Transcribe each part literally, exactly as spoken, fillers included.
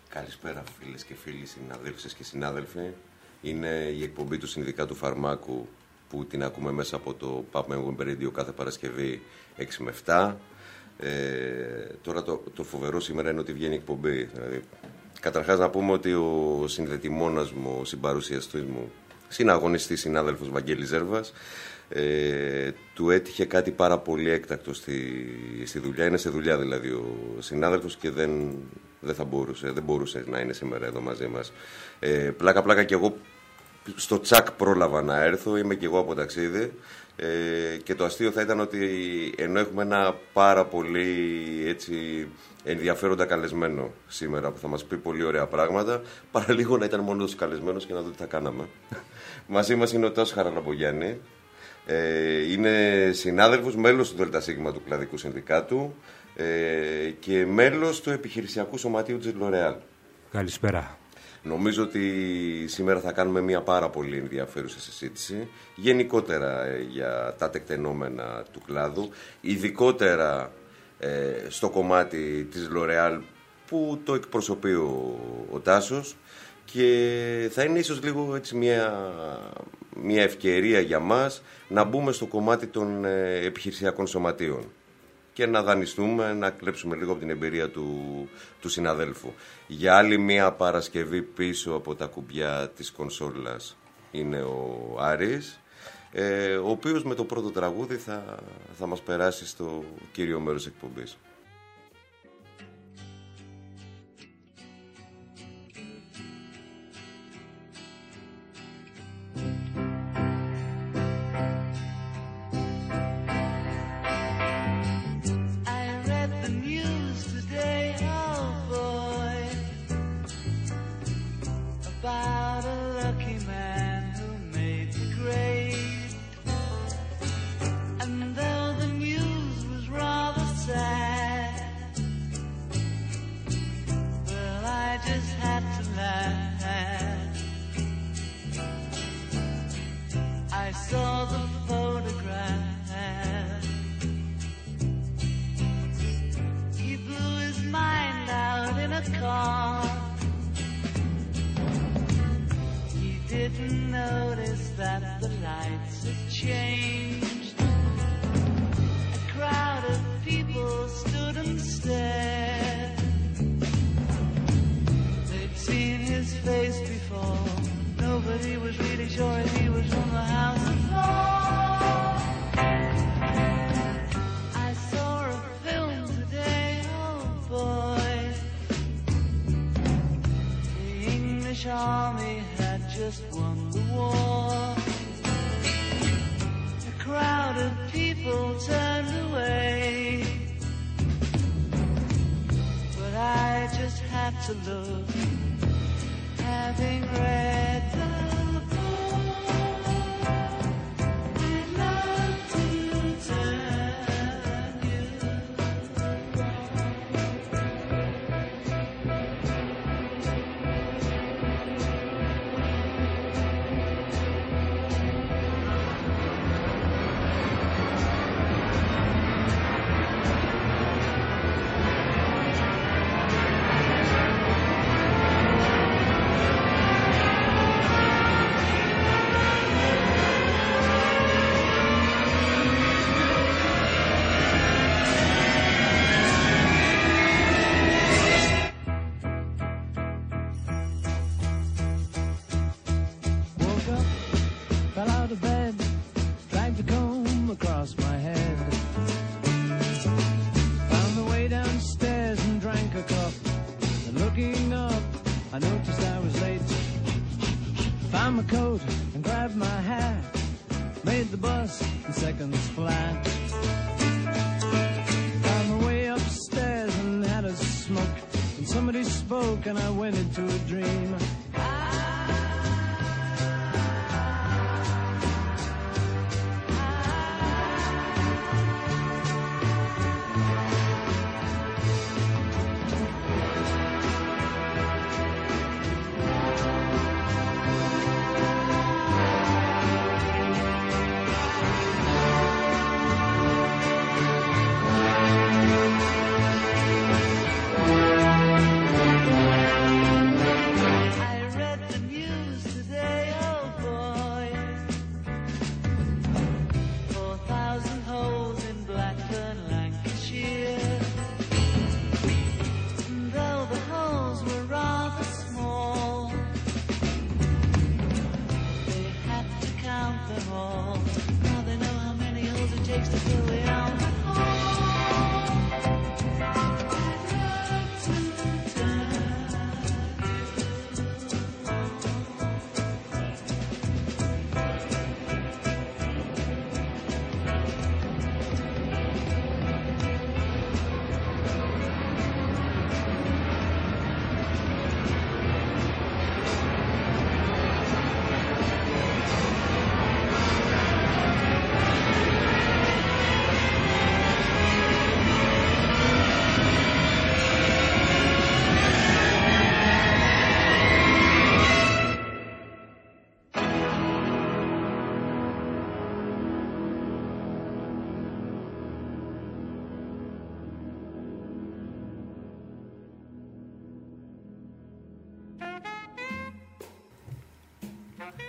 Καλησπέρα φίλες και φίλοι, συναδέλφες και συνάδελφοι. Είναι η εκπομπή του Συνδικάτου Φαρμάκου που την ακούμε μέσα από το Pub Web Radio κάθε Παρασκευή έξι με επτά. Ε, τώρα το, το φοβερό σήμερα είναι ότι βγαίνει η εκπομπή. Δηλαδή, καταρχάς να πούμε ότι ο συνδετημόνας μου, ο συμπαρουσιαστής μου, συναγωνιστής συνάδελφος Βαγγέλης Ζέρβας, ε, του έτυχε κάτι πάρα πολύ έκτακτο στη, στη δουλειά. Είναι σε δουλειά δηλαδή ο συνάδελφος και δεν, δεν θα μπορούσε, δεν μπορούσε να είναι σήμερα εδώ μαζί μας. Ε, πλάκα πλάκα και εγώ στο τσακ πρόλαβα να έρθω, είμαι και εγώ από ταξίδι. Ε, και το αστείο θα ήταν ότι ενώ έχουμε ένα πάρα πολύ έτσι, ενδιαφέροντα καλεσμένο σήμερα που θα μας πει πολύ ωραία πράγματα, παραλίγο να ήταν μόνος καλεσμένος και να δω τι θα κάναμε. Μαζί μας είναι ο Τάσος Χαραλαμπογιάννη. Ε, είναι συνάδελφος, μέλος του ΔΣ του Κλαδικού Συνδικάτου ε, και μέλος του Επιχειρησιακού Σωματείου της L'Oréal. Καλησπέρα. Νομίζω ότι σήμερα θα κάνουμε μια πάρα πολύ ενδιαφέρουσα συζήτηση γενικότερα ε, για τα τεκτενόμενα του κλάδου, ειδικότερα ε, στο κομμάτι της L'Oréal που το εκπροσωπεί ο, ο Τάσος, και θα είναι ίσως λίγο έτσι μια, μια ευκαιρία για μας να μπούμε στο κομμάτι των ε, επιχειρησιακών σωματείων και να δανειστούμε, να κλέψουμε λίγο από την εμπειρία του, του συναδέλφου. Για άλλη μία Παρασκευή πίσω από τα κουμπιά της κονσόλας είναι ο Άρης, ε, ο οποίος με το πρώτο τραγούδι θα, θα μας περάσει στο κύριο μέρος εκπομπής.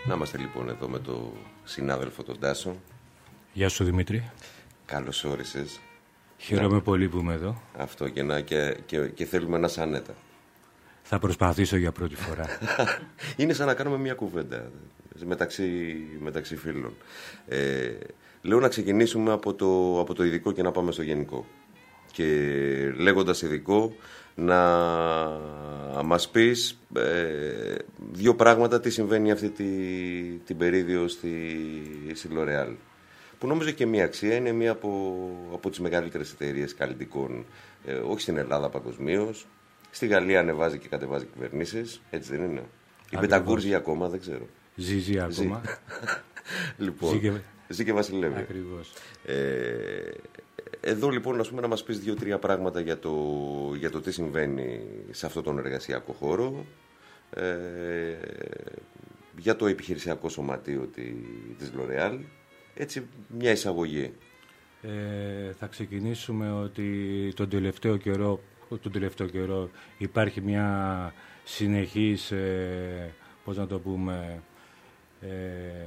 Να είμαστε λοιπόν εδώ με τον συνάδελφο τον Τάσο. Γεια σου Δημήτρη. Καλώς όρισες. Χαίρομαι να... πολύ που είμαι εδώ. Αυτό και, να, και, και, και θέλουμε να σ' άνετα. Θα προσπαθήσω για πρώτη φορά. Είναι σαν να κάνουμε μια κουβέντα μεταξύ, μεταξύ φίλων. Ε, λέω να ξεκινήσουμε από το, από το ειδικό και να πάμε στο γενικό. Και λέγοντας ειδικό, να μας πεις ε, δύο πράγματα τι συμβαίνει αυτή τη, την περίοδο στη, στη L'Oréal. Που νομίζω και μία αξία, είναι μία από, από τις μεγαλύτερες εταιρείες καλλιτικών, ε, όχι στην Ελλάδα παγκοσμίως. Στη Γαλλία ανεβάζει και κατεβάζει κυβερνήσεις, έτσι δεν είναι? Η Πετακούρζη ακόμα, δεν ξέρω. Ζει, ζει ακόμα. Λοιπόν, ζει και, ζει και βασιλεύει. Ακριβώς. Ε, εδώ λοιπόν ας πούμε, να μας πεις δύο-τρία πράγματα για το, για το τι συμβαίνει σε αυτόν τον εργασιακό χώρο, ε, για το επιχειρησιακό σωματείο της L'Oréal, έτσι μια εισαγωγή. Ε, θα ξεκινήσουμε ότι τον τελευταίο καιρό, τον τελευταίο καιρό υπάρχει μια συνεχής, ε, πώς να το πούμε, ε,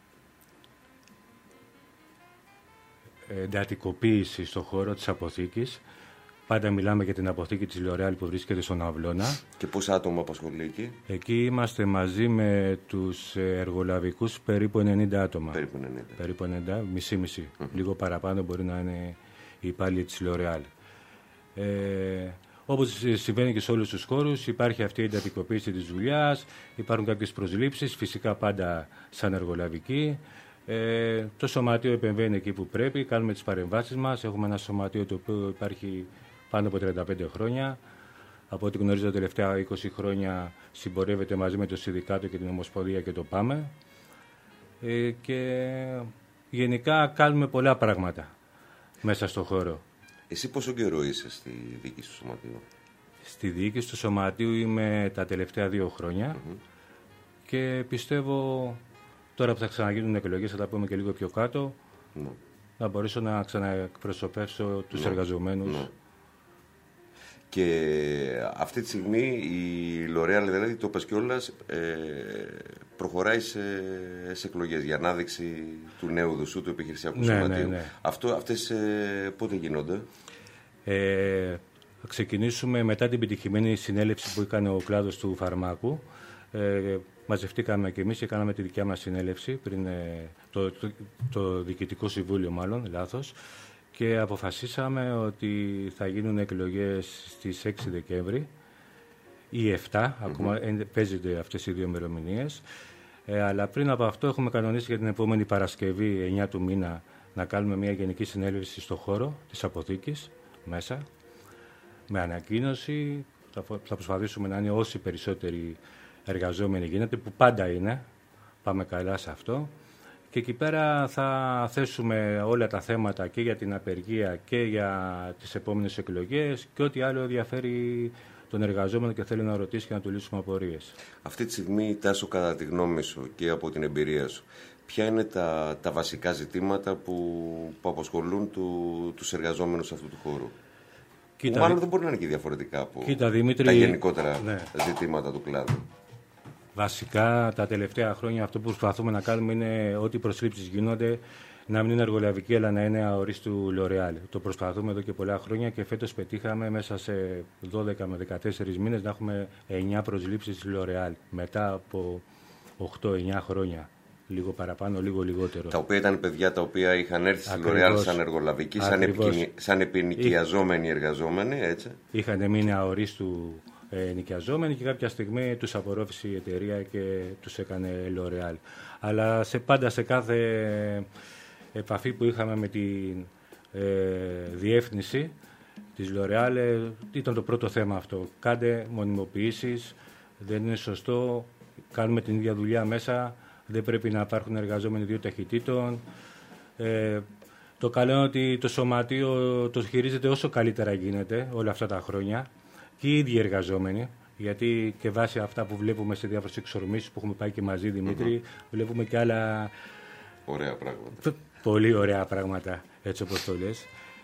εντατικοποίηση στον χώρο της αποθήκης. Πάντα μιλάμε για την αποθήκη της L'Oréal που βρίσκεται στον Αυλώνα. Και πόσα άτομα απασχολεί εκεί? Εκεί είμαστε μαζί με τους εργολαβικούς περίπου ενενήντα άτομα. Περίπου ενενήντα. Περίπου ενενήντα, μισή-μισή. Mm-hmm. Λίγο παραπάνω μπορεί να είναι οι υπάλληλοι της L'Oréal. Ε, όπως συμβαίνει και σε όλους τους χώρους, υπάρχει αυτή η εντατικοποίηση της δουλειάς, υπάρχουν κάποιες προσλήψεις, φυσικά πάντα σαν εργολαβικοί. Ε, το σωματείο επεμβαίνει εκεί που πρέπει, κάνουμε τις παρεμβάσεις μας. Έχουμε ένα σωματείο το οποίο υπάρχει πάνω από τριάντα πέντε χρόνια. Από ό,τι γνωρίζω τα τελευταία είκοσι χρόνια συμπορεύεται μαζί με το Συνδικάτο και την Ομοσπονδία και το ΠΑΜΕ. Ε, και γενικά κάνουμε πολλά πράγματα μέσα στον χώρο. Εσύ πόσο καιρό είσαι στη διοίκηση του σωματείου? Στη διοίκηση του σωματείου είμαι τα τελευταία δύο χρόνια mm-hmm. και πιστεύω τώρα που θα ξαναγίνουν εκλογές, θα τα πούμε και λίγο πιο κάτω, mm. να μπορέσω να ξαναεκπροσωπεύσω τους mm. εργαζομένους. Mm. Και αυτή τη στιγμή η L'Oréal, δηλαδή το πες κιόλας, ε, προχωράει σε, σε εκλογές για ανάδειξη του νέου δουσού, του επιχειρησιακού ναι, σωματείου. Ναι, ναι. Αυτό, αυτές ε, πότε γίνονται? Ε, θα ξεκινήσουμε μετά την επιτυχημένη συνέλευση που έκανε ο κλάδος του φαρμάκου. Ε, μαζευτήκαμε και εμείς και κάναμε τη δικιά μας συνέλευση, πριν, ε, το, το, το Διοικητικό Συμβούλιο μάλλον, λάθος, και αποφασίσαμε ότι θα γίνουν εκλογές στις έξι Δεκέμβρη ή επτά, mm-hmm. ακόμα παίζονται αυτές οι δύο ημερομηνίες. Ε, αλλά πριν από αυτό έχουμε κανονίσει για την επόμενη Παρασκευή, εννιά του μήνα, να κάνουμε μια γενική συνέλευση στο χώρο της αποθήκης, μέσα, με ανακοίνωση. Θα, θα προσπαθήσουμε να είναι όσοι περισσότεροι εργαζόμενοι γίνεται, που πάντα είναι. Πάμε καλά σε αυτό. Και εκεί πέρα θα θέσουμε όλα τα θέματα και για την απεργία και για τις επόμενες εκλογές και ό,τι άλλο ενδιαφέρει τον εργαζόμενο και θέλει να ρωτήσει και να του λύσουμε απορίες. Αυτή τη στιγμή, Τάσο, κατά τη γνώμη σου και από την εμπειρία σου, ποια είναι τα, τα βασικά ζητήματα που, που απασχολούν του, τους εργαζόμενους αυτού του χώρου? Κοίτα, που μάλλον δεν μπορεί να είναι και διαφορετικά από κοίτα, Δημήτρη, τα γενικότερα ναι. ζητήματα του κλάδου. Βασικά, τα τελευταία χρόνια αυτό που προσπαθούμε να κάνουμε είναι ό,τι προσλήψεις γίνονται να μην είναι εργολαβική, αλλά να είναι αορίστου L'Oréal. Το προσπαθούμε εδώ και πολλά χρόνια και φέτος πετύχαμε μέσα σε δώδεκα με δεκατέσσερις μήνες να έχουμε εννιά προσλήψεις L'Oréal. Μετά από οκτώ εννιά χρόνια. Λίγο παραπάνω, λίγο λιγότερο. Τα οποία ήταν παιδιά τα οποία είχαν έρθει στη L'Oréal σαν εργολαβικοί, σαν, επικοινη... σαν επινοικιαζόμενοι Εί... εργαζόμενοι, έτσι. Είχαν μείνει αορίστου ε, νοικιαζόμενοι και κάποια στιγμή τους απορρόφησε η εταιρεία και τους έκανε L'Oréal. Αλλά σε, πάντα σε κάθε επαφή που είχαμε με τη ε, διεύθυνση της L'Oréal ε, ήταν το πρώτο θέμα αυτό. Κάντε μονιμοποιήσεις, δεν είναι σωστό, κάνουμε την ίδια δουλειά μέσα. Δεν πρέπει να υπάρχουν εργαζόμενοι δύο ταχυτήτων. Ε, το καλό είναι ότι το σωματείο το χειρίζεται όσο καλύτερα γίνεται όλα αυτά τα χρόνια και οι ίδιοι εργαζόμενοι, γιατί και βάσει αυτά που βλέπουμε σε διάφορες εξορμήσεις που έχουμε πάει και μαζί, Δημήτρη, mm-hmm. βλέπουμε και άλλα ωραία πράγματα. Πολύ ωραία πράγματα, έτσι όπως το λες.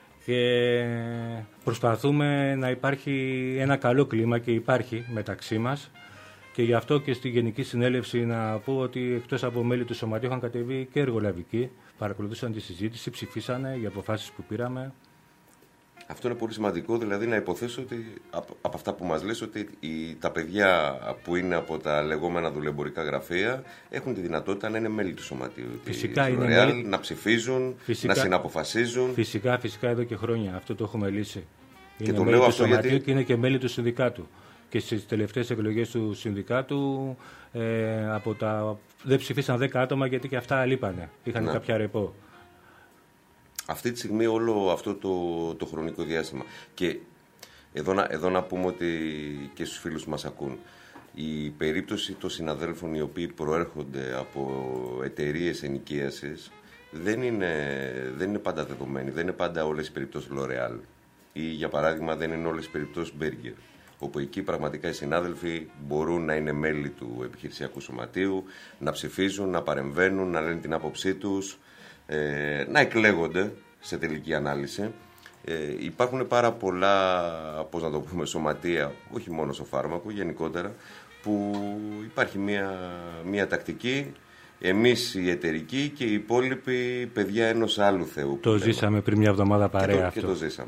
Και προσπαθούμε να υπάρχει ένα καλό κλίμα και υπάρχει μεταξύ μας. Και γι' αυτό και στη Γενική Συνέλευση να πω ότι εκτός από μέλη του Σωματείου είχαν κατεβεί και εργολαβικοί, παρακολουθούσαν τη συζήτηση, ψηφίσανε για αποφάσεις που πήραμε. Αυτό είναι πολύ σημαντικό, δηλαδή να υποθέσω ότι από, από αυτά που μας λες ότι οι, τα παιδιά που είναι από τα λεγόμενα δουλεμπορικά γραφεία έχουν τη δυνατότητα να είναι μέλη του Σωματείου. Φυσικά είναι Real, μέλη... να ψηφίζουν, φυσικά... να συναποφασίζουν. Φυσικά, φυσικά εδώ και χρόνια αυτό το έχουμε λύσει. Και είναι το μέλη λέω του αυτό Σωματείου γιατί... και είναι και μέλη του Συνδικάτου. Και στις τελευταίες εκλογές του Συνδικάτου ε, από τα... δεν ψηφίσαν δέκα άτομα γιατί και αυτά λείπανε. Είχαν ναι. κάποια ρεπό. Αυτή τη στιγμή όλο αυτό το, το χρονικό διάστημα. Και εδώ να, εδώ να πούμε ότι και στους φίλους που μας ακούν, η περίπτωση των συναδέλφων οι οποίοι προέρχονται από εταιρείες ενοικίασης δεν είναι, δεν είναι πάντα δεδομένη. Δεν είναι πάντα όλες οι περιπτώσεις L'Oréal. Ή για παράδειγμα δεν είναι όλες οι περιπτώσεις Berger. Όπου εκεί πραγματικά οι συνάδελφοι μπορούν να είναι μέλη του επιχειρησιακού σωματείου, να ψηφίζουν, να παρεμβαίνουν, να λένε την άποψή τους, ε, να εκλέγονται σε τελική ανάλυση. Ε, υπάρχουν πάρα πολλά, πώς να το πούμε, σωματεία, όχι μόνο στο φάρμακο, γενικότερα, που υπάρχει μια, μια τακτική, εμείς οι εταιρικοί και οι υπόλοιποι παιδιά ενός άλλου Θεού. Το ζήσαμε πριν μια εβδομάδα παρέα και το, αυτό. Και το ζήσαμε.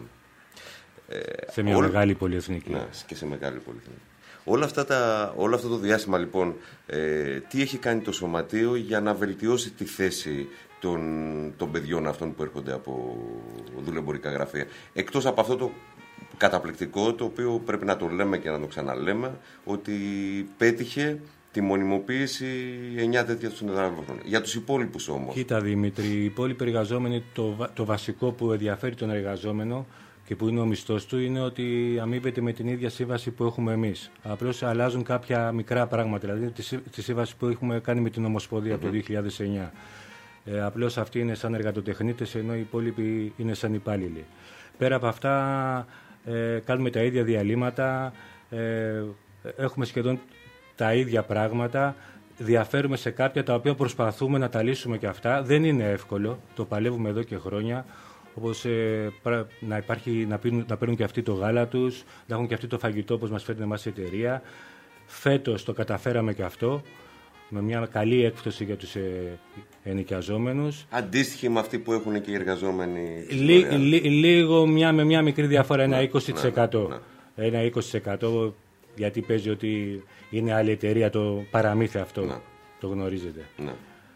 Σε μια όλα... μεγάλη πολυεθνική. Ναι, και σε μεγάλη πολυεθνική. Όλα αυτά τα, όλο αυτό το διάστημα λοιπόν, ε, τι έχει κάνει το Σωματείο για να βελτιώσει τη θέση των, των παιδιών αυτών που έρχονται από δουλεμπορικά γραφεία. Εκτός από αυτό το καταπληκτικό, το οποίο πρέπει να το λέμε και να το ξαναλέμε, ότι πέτυχε τη μονιμοποίηση εννιά τέτοια του συνεδράλων. Για τους υπόλοιπους όμως. Κοίτα Δημήτρη, οι υπόλοιποι εργαζόμενοι, το, το βασικό που ενδιαφέρει τον εργαζόμενο και που είναι ο μισθός του είναι ότι αμείβεται με την ίδια σύμβαση που έχουμε εμείς. Απλώς αλλάζουν κάποια μικρά πράγματα, δηλαδή τη, τη σύμβαση που έχουμε κάνει με την Ομοσπονδία mm-hmm. από το δύο χιλιάδες εννιά. Ε, απλώς αυτοί είναι σαν εργατοτεχνίτες, ενώ οι υπόλοιποι είναι σαν υπάλληλοι. Πέρα από αυτά, ε, κάνουμε τα ίδια διαλύματα, ε, έχουμε σχεδόν τα ίδια πράγματα, διαφέρουμε σε κάποια τα οποία προσπαθούμε να τα λύσουμε και αυτά. Δεν είναι εύκολο, το παλεύουμε εδώ και χρόνια. Όπως ε, να, υπάρχει, να, πίνουν, να παίρνουν και αυτοί το γάλα τους, να έχουν και αυτοί το φαγητό όπως μας φέρνει εμάς η εταιρεία. Φέτος το καταφέραμε και αυτό, με μια καλή έκπτωση για τους ε, ενοικιαζόμενους. Αντίστοιχη με αυτή που έχουν και οι εργαζόμενοι. Λί, λί, λίγο μια, με μια μικρή διαφορά, ένα είκοσι τοις εκατό. Ναι, ναι, ναι. Ένα είκοσι τοις εκατό γιατί παίζει ότι είναι άλλη εταιρεία, το παραμύθι αυτό, ναι. Το γνωρίζετε. Ναι.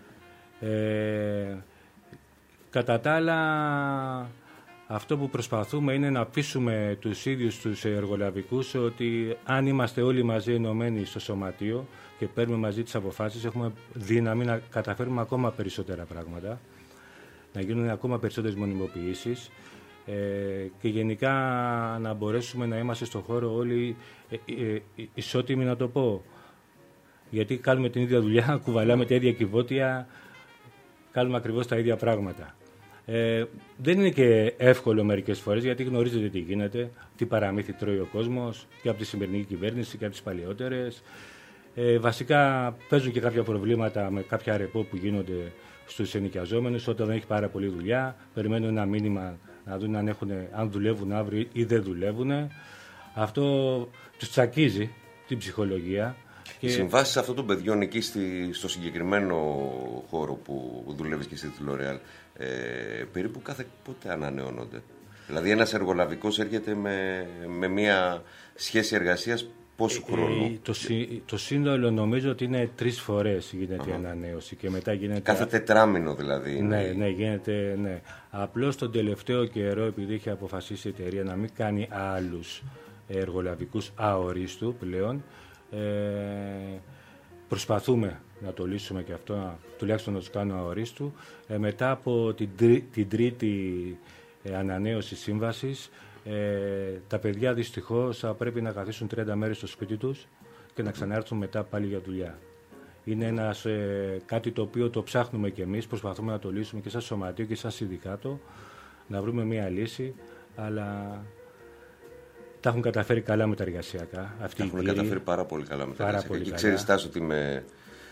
Ε, Κατά τα άλλα, αυτό που προσπαθούμε είναι να πείσουμε τους ίδιους τους εργολαβικούς ότι αν είμαστε όλοι μαζί ενωμένοι στο Σωματείο και παίρνουμε μαζί τις αποφάσεις, έχουμε δύναμη να καταφέρουμε ακόμα περισσότερα πράγματα, να γίνουν ακόμα περισσότερες μονιμοποιήσεις ε, και γενικά να μπορέσουμε να είμαστε στον χώρο όλοι ε, ε, ε, ισότιμοι, να το πω. Γιατί κάνουμε την ίδια δουλειά, κουβαλάμε τα ίδια κυβότια, κάνουμε ακριβώς τα ίδια πράγματα. Ε, δεν είναι και εύκολο μερικές φορές, γιατί γνωρίζετε τι γίνεται, τι παραμύθι τρώει ο κόσμος και από τη σημερινή κυβέρνηση και από τις παλαιότερες. Ε, βασικά παίζουν και κάποια προβλήματα με κάποια ρεπό που γίνονται στους ενοικιαζόμενους όταν δεν έχει πάρα πολλή δουλειά. Περιμένουν ένα μήνυμα να δουν αν, έχουν, αν δουλεύουν αύριο ή δεν δουλεύουν. Αυτό τους τσακίζει την ψυχολογία. Οι συμβάσεις αυτών των παιδιών εκεί στη, στο συγκεκριμένο χώρο που δουλεύεις και εσύ στη L'Oréal, ε, περίπου κάθε πότε ανανεώνονται? Δηλαδή ένας εργολαβικός έρχεται με, με μια σχέση εργασίας πόσου ε, χρόνου? Ε, το, το σύνολο νομίζω ότι είναι τρεις φορές γίνεται uh-huh. η ανανέωση και μετά γίνεται... Κάθε τετράμινο δηλαδή. Είναι... Ναι, ναι, γίνεται, ναι. Απλώς τον τελευταίο καιρό, επειδή είχε αποφασίσει η εταιρεία να μην κάνει άλλους εργολαβικούς αορίστου πλέον, Ε, προσπαθούμε να το λύσουμε και αυτό, τουλάχιστον να τους κάνω αορίστου. Ε, μετά από την, τρί, την τρίτη ε, ανανέωση σύμβασης, ε, τα παιδιά δυστυχώς θα πρέπει να καθίσουν τριάντα μέρες στο σπίτι τους και να ξανάρθουν μετά πάλι για δουλειά. Είναι ένας, ε, κάτι το οποίο το ψάχνουμε και εμείς, προσπαθούμε να το λύσουμε και σαν σωματείο και σαν συνδικάτο, να βρούμε μια λύση, αλλά... Τα έχουν καταφέρει καλά με τα εργασιακά. Τα έχουν κύριοι. καταφέρει πάρα πολύ καλά με τα εργασιακά. Και ξέρεις, Τάσο, ότι με,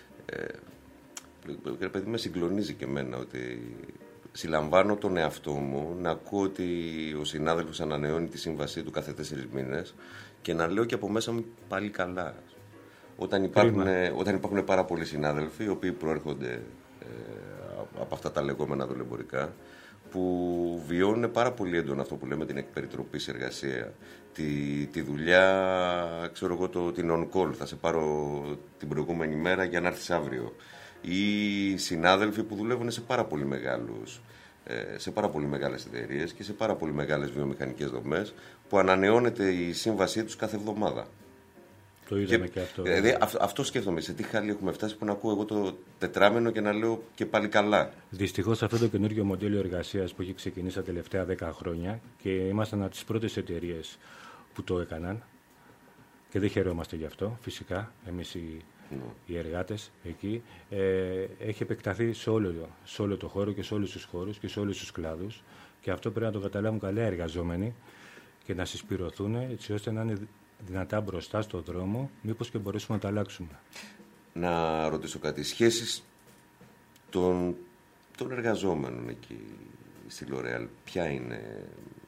ε, παιδί, με συγκλονίζει και εμένα ότι συλλαμβάνω τον εαυτό μου να ακούω ότι ο συνάδελφος ανανεώνει τη σύμβασή του κάθε τέσσερις μήνες και να λέω και από μέσα μου πάλι καλά. όταν υπάρχουν, όταν υπάρχουν πάρα πολλοί συνάδελφοι, οι οποίοι προέρχονται ε, από αυτά τα λεγόμενα δουλεμπορικά, που βιώνουν πάρα πολύ έντονα αυτό που λέμε την εκπεριτροπή σε εργασία, τη, τη δουλειά, ξέρω εγώ, το, την on-call, θα σε πάρω την προηγούμενη μέρα για να έρθεις αύριο. Ή συνάδελφοι που δουλεύουν σε πάρα πολύ μεγάλους, σε πάρα πολύ μεγάλες εταιρείες και σε πάρα πολύ μεγάλες βιομηχανικές δομές, που ανανεώνεται η σύμβασή τους κάθε εβδομάδα. Το είδαμε και, και αυτό. Δηλαδή, αυτό, αυτό σκέφτομαι. Σε τι χάλι έχουμε φτάσει που να ακούω εγώ το τετράμενο και να λέω και πάλι καλά. Δυστυχώς αυτό το καινούργιο μοντέλο εργασίας που έχει ξεκινήσει τα τελευταία δέκα χρόνια και ήμασταν από τις πρώτες εταιρείες που το έκαναν και δεν χαιρόμαστε γι' αυτό, φυσικά, εμείς οι, mm. οι εργάτες εκεί, ε, έχει επεκταθεί σε όλο, σε όλο το χώρο και σε όλους τους χώρους και σε όλους τους κλάδους και αυτό πρέπει να το καταλάβουν καλά οι εργαζόμενοι και να συσπηρωθούν έτσι ώστε να είναι δυνατά μπροστά στον δρόμο, μήπως και μπορέσουμε να τα αλλάξουμε. Να ρωτήσω κάτι. Σχέσεις των, των εργαζόμενων εκεί στη L'Oréal, ποια είναι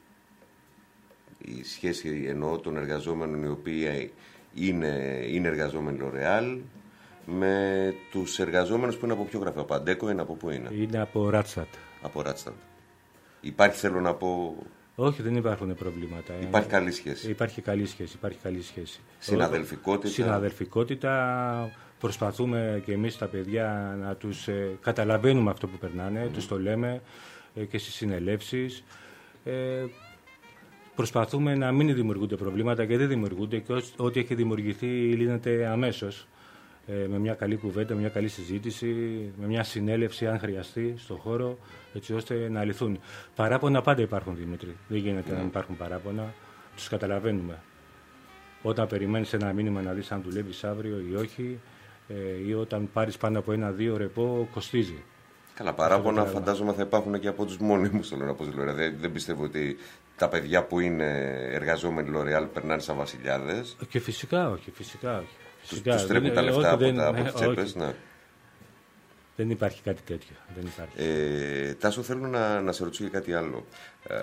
η σχέση, εννοώ, των εργαζόμενων οι οποίοι είναι, είναι εργαζόμενοι L'Oréal με τους εργαζόμενους που είναι από ποιο γραφείο, από Αντέκο, είναι από πού είναι? Είναι από Ράτστατ. Από Ράτστατ. Υπάρχει, θέλω να πω... Όχι, δεν υπάρχουν προβλήματα. Υπάρχει καλή σχέση. Υπάρχει καλή σχέση. Υπάρχει καλή σχέση. Συναδελφικότητα. Συναδελφικότητα. Προσπαθούμε και εμείς τα παιδιά να τους ε, καταλαβαίνουμε αυτό που περνάνε, mm. τους το λέμε ε, και στις συνελεύσεις. Ε, προσπαθούμε να μην δημιουργούνται προβλήματα και δεν δημιουργούνται και ό,τι έχει δημιουργηθεί λύνεται αμέσως. Ε, με μια καλή κουβέντα, με μια καλή συζήτηση, με μια συνέλευση αν χρειαστεί στον χώρο, έτσι ώστε να λυθούν. Παράπονα πάντα υπάρχουν, Δημήτρη. Δεν γίνεται mm. να μην υπάρχουν παράπονα. Τους καταλαβαίνουμε. Όταν περιμένεις ένα μήνυμα να δεις αν δουλεύεις αύριο ή όχι, ε, ή όταν πάρεις πάνω από ένα-δύο ρεπό, κοστίζει. Καλά, παράπονα φαντάζομαι θα υπάρχουν και από τους μόνιμους, θέλω να πω. Δεν, δεν πιστεύω ότι τα παιδιά που είναι εργαζόμενοι L'Oréal περνάνε σαν βασιλιάδες. Και φυσικά όχι, φυσικά όχι. Τους, τους τρέχουν τα λεφτά από, δεν, τα, από τις τσέπες, ναι. Δεν υπάρχει κάτι τέτοιο. Δεν υπάρχει. Ε, Τάσο, θέλω να, να σε ρωτήσω για κάτι άλλο. Ε,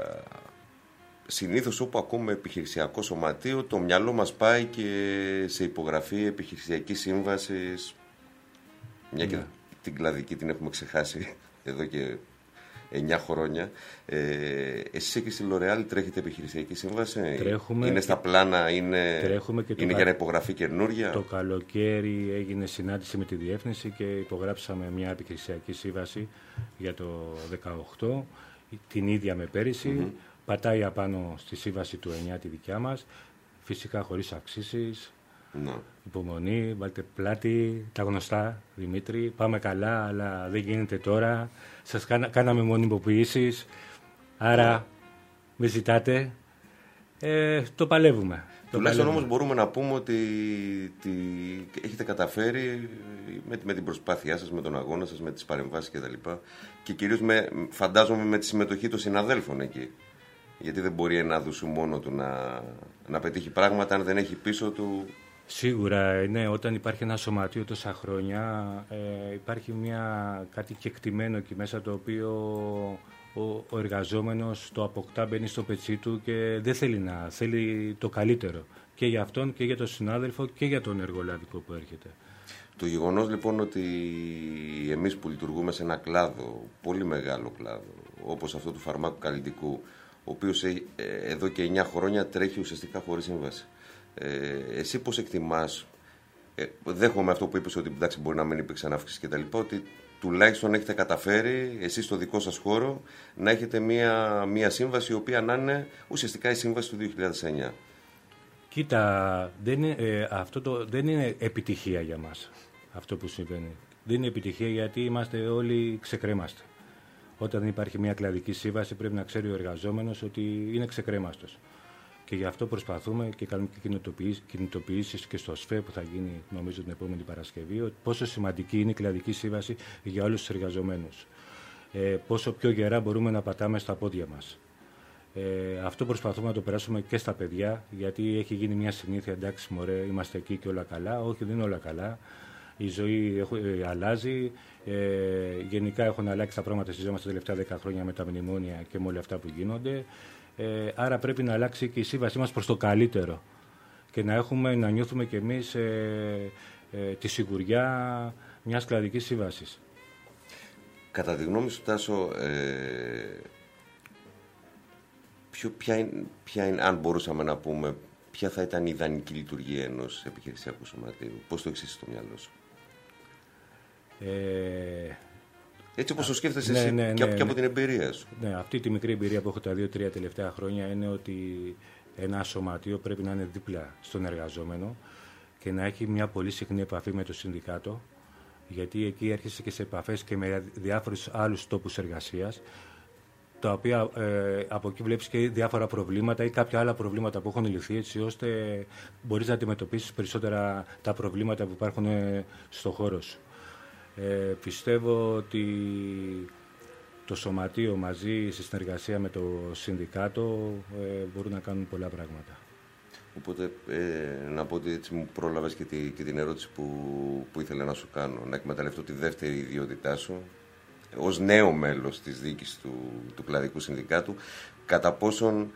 συνήθως όπου ακούμε επιχειρησιακό σωματείο, το μυαλό μας πάει και σε υπογραφή επιχειρησιακής σύμβασης. Μια ναι. και την κλαδική την έχουμε ξεχάσει εδώ και εννιά χρόνια. Ε, εσείς εκεί στη L'Oréal τρέχετε επιχειρησιακή σύμβαση? Τρέχουμε. Είναι στα πλάνα, είναι, και είναι για να υπογραφεί καινούρια? Το καλοκαίρι έγινε συνάντηση με τη διεύθυνση και υπογράψαμε μια επιχειρησιακή σύμβαση για το δεκαοκτώ, την ίδια με πέρυσι. Mm-hmm. Πατάει απάνω στη σύμβαση του εννιά τη δικιά μας, φυσικά χωρίς αυξήσεις. No. Υπομονή, βάλτε πλάτη, τα γνωστά, Δημήτρη. Πάμε καλά, αλλά δεν γίνεται τώρα. Σας κάνα, κάναμε μονιμοποιήσεις, άρα με ζητάτε. Ε, το παλεύουμε. Τουλάχιστον όμως μπορούμε να πούμε ότι τη, έχετε καταφέρει με, με την προσπάθειά σας, με τον αγώνα σας, με τις παρεμβάσεις κτλ. Και, και κυρίως με, φαντάζομαι με τη συμμετοχή των συναδέλφων εκεί. Γιατί δεν μπορεί ένα δουσού μόνο του να, να πετύχει πράγματα αν δεν έχει πίσω του... Σίγουρα, ναι, όταν υπάρχει ένα σωματείο τόσα χρόνια, ε, υπάρχει μια, κάτι κεκτημένο εκεί μέσα το οποίο ο, ο εργαζόμενος το αποκτά, μπαίνει στο πετσί του και δεν θέλει να θέλει το καλύτερο και για αυτόν και για τον συνάδελφο και για τον εργολαβικό που έρχεται. Το γεγονός λοιπόν ότι εμείς που λειτουργούμε σε ένα κλάδο, πολύ μεγάλο κλάδο, όπως αυτό του φαρμάκου καλλιτικού, ο οποίος ε, εδώ και εννιά χρόνια τρέχει ουσιαστικά χωρίς σύμβαση. Ε, εσύ πώς εκτιμάς, ε, δέχομαι αυτό που είπες ότι εντάξει, μπορεί να μην υπήρξε αύξηση κτλ., ότι τουλάχιστον έχετε καταφέρει εσείς στο δικό σας χώρο να έχετε μία, μία σύμβαση η οποία να είναι ουσιαστικά η σύμβαση του δύο χιλιάδες εννιά. Κοίτα, δεν είναι, ε, αυτό το, δεν είναι επιτυχία για μας αυτό που συμβαίνει. Δεν είναι επιτυχία γιατί είμαστε όλοι ξεκρέμαστοι. Όταν υπάρχει μια κλαδική σύμβαση πρέπει να ξέρει ο εργαζόμενος ότι είναι ξεκρέμαστος. Και γι' αυτό προσπαθούμε και κάνουμε και κινητοποιήσεις και στο ΣΦΕ που θα γίνει νομίζω την επόμενη Παρασκευή, πόσο σημαντική είναι η κλαδική σύμβαση για όλους τους εργαζομένους. Ε, πόσο πιο γερά μπορούμε να πατάμε στα πόδια μας. Ε, αυτό προσπαθούμε να το περάσουμε και στα παιδιά, γιατί έχει γίνει μια συνήθεια, εντάξει μωρέ, είμαστε εκεί και όλα καλά. Όχι, δεν είναι όλα καλά. Η ζωή έχω, ε, αλλάζει. Ε, γενικά έχουν αλλάξει τα πράγματα στη ζωή μας τα τελευταία δέκα χρόνια με τα μνημόνια και με όλα αυτά που γίνονται. Ε, άρα πρέπει να αλλάξει και η σύμβασή μας προς το καλύτερο και να, έχουμε, να νιώθουμε κι εμείς ε, ε, τη σιγουριά μιας κλαδικής σύμβασης. Κατά τη γνώμη σου, Τάσο, ε, ποιο, ποια, είναι, ποια είναι, αν μπορούσαμε να πούμε, ποια θα ήταν η ιδανική λειτουργία ενός επιχειρησιακού σωματείου? Πώς το εξήσεις στο μυαλό σου? Ε, Έτσι όπως το σκέφτεσαι ναι, εσύ ναι, και, ναι, και ναι. από την εμπειρία σου. Ναι, αυτή τη μικρή εμπειρία που έχω τα δύο-τρία τελευταία χρόνια είναι ότι ένα σωματείο πρέπει να είναι δίπλα στον εργαζόμενο και να έχει μια πολύ συχνή επαφή με το συνδικάτο, γιατί εκεί έρχεσαι και σε επαφές και με διάφορους άλλους τόπους εργασίας, τα οποία ε, από εκεί βλέπεις και διάφορα προβλήματα ή κάποια άλλα προβλήματα που έχουν λυθεί, έτσι ώστε μπορείς να αντιμετωπίσεις περισσότερα τα προβλήματα που υπάρχουν ε, στο χώρο σου. Ε, πιστεύω ότι το σωματείο μαζί, σε συνεργασία με το συνδικάτο, ε, μπορούν να κάνουν πολλά πράγματα. Οπότε, ε, να πω ότι έτσι μου πρόλαβες και, τη, και την ερώτηση που, που ήθελα να σου κάνω. Να εκμεταλλευτώ τη δεύτερη ιδιότητά σου, ως νέο μέλος της διοίκησης του, του κλαδικού συνδικάτου, κατά πόσον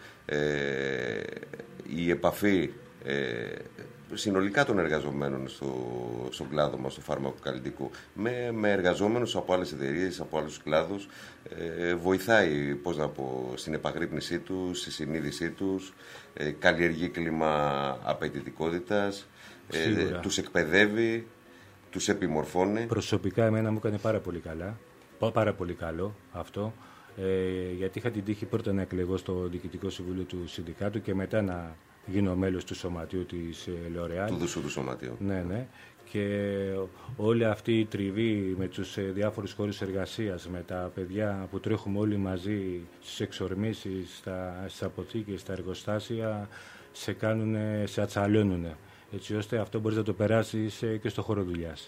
ε, η επαφή ε, συνολικά των εργαζομένων στο, στον κλάδο μας, στο φαρμακοκαλλιτικό, με, με εργαζόμενους από άλλες εταιρείες, από άλλους κλάδους, ε, βοηθάει, πώς να πω, στην επαγρύπνησή τους, στη συνείδησή τους, ε, καλλιεργεί κλίμα απαιτητικότητας, ε, τους εκπαιδεύει, τους επιμορφώνει. Προσωπικά εμένα μου έκανε πάρα πολύ καλά, πάρα πολύ καλό αυτό, ε, γιατί είχα την τύχη πρώτα να εκλεγώ στο Διοικητικό Συμβούλιο του Συνδικάτου και μετά να γίνω μέλος του Σωματείου της L'Oréal. Του Δουσού του Σωματείου. Ναι, ναι. Και όλη αυτή η τριβή με τους διάφορους χώρους εργασίας, με τα παιδιά που τρέχουμε όλοι μαζί στις εξορμήσεις, στα, στις αποθήκες, στα εργοστάσια, σε κάνουν, σε ατσαλώνουν. Έτσι ώστε αυτό μπορείς να το περάσεις και στο χώρο δουλειάς.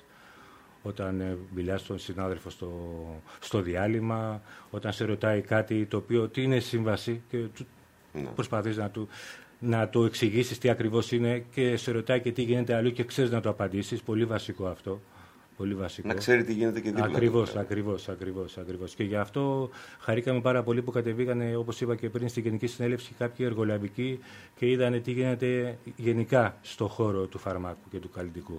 Όταν μιλάς στον συνάδελφο στο, στο διάλειμμα, όταν σε ρωτάει κάτι το οποίο τι είναι σύμβαση και του, ναι. προσπαθείς να του... να το εξηγήσεις τι ακριβώς είναι και σε ρωτάει και τι γίνεται αλλού και ξέρεις να το απαντήσεις. Πολύ βασικό αυτό. Πολύ βασικό. Να ξέρει τι γίνεται και δίπλα. Ακριβώς, ακριβώς, ακριβώς, ακριβώς. Και γι' αυτό χαρήκαμε πάρα πολύ που κατεβήκανε, όπως είπα και πριν, στη Γενική Συνέλευση κάποιοι εργολαβικοί και είδανε τι γίνεται γενικά στο χώρο του φαρμάκου και του καλλιτικού.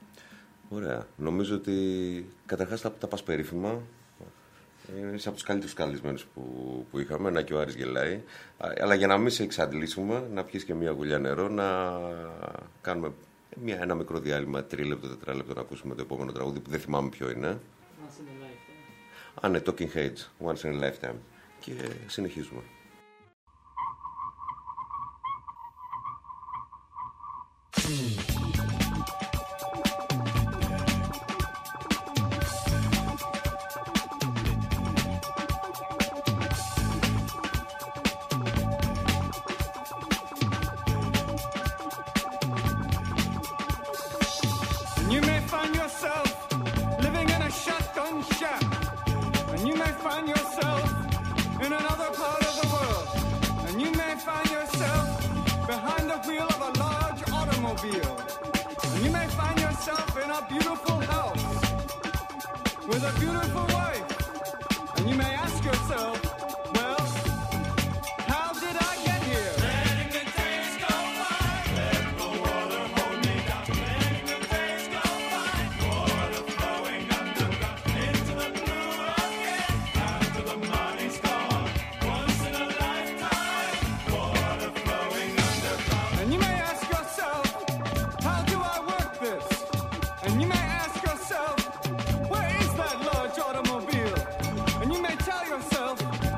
Ωραία. Νομίζω ότι καταρχάς τα, τα πας περίφημα. Είσαι από τους καλύτερους καλεσμένους που, που είχαμε, να και ο Άρης γελάει. Αλλά για να μην σε εξαντλήσουμε, να πιεις και μια γουλιά νερό, να κάνουμε μια, ένα μικρό διάλειμμα, τρίλεπτο, τετράλεπτο, να ακούσουμε το επόμενο τραγούδι που δεν θυμάμαι ποιο είναι. Once in a lifetime. Α, ναι, Talking Heads, Once in a Lifetime. Και συνεχίζουμε. Yourself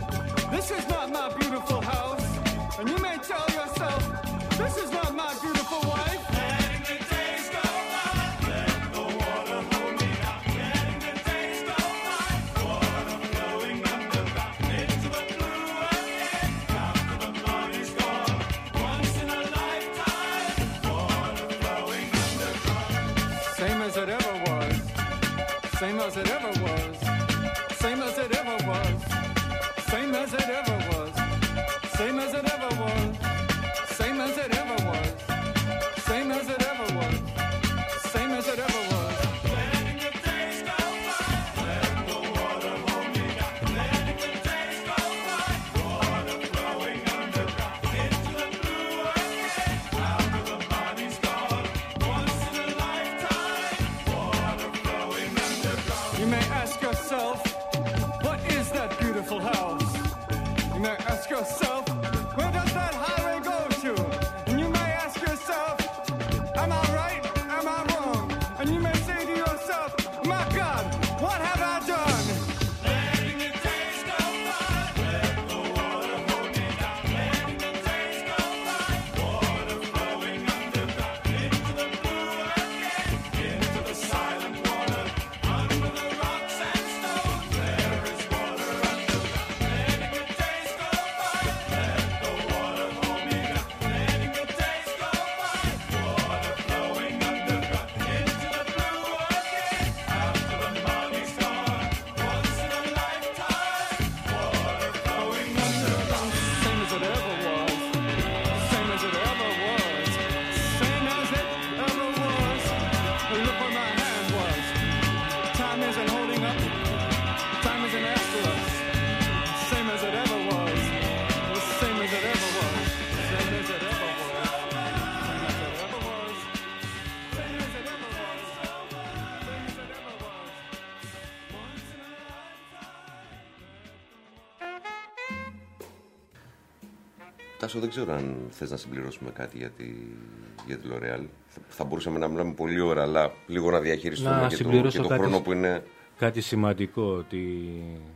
Τάσο, δεν ξέρω αν θες να συμπληρώσουμε κάτι για τη, για τη L'Oréal. Θα, θα μπορούσαμε να μιλάμε πολλή ώρα, αλλά λίγο να διαχειριστούμε να και το, και το κάτι, χρόνο που είναι. Κάτι σημαντικό, ότι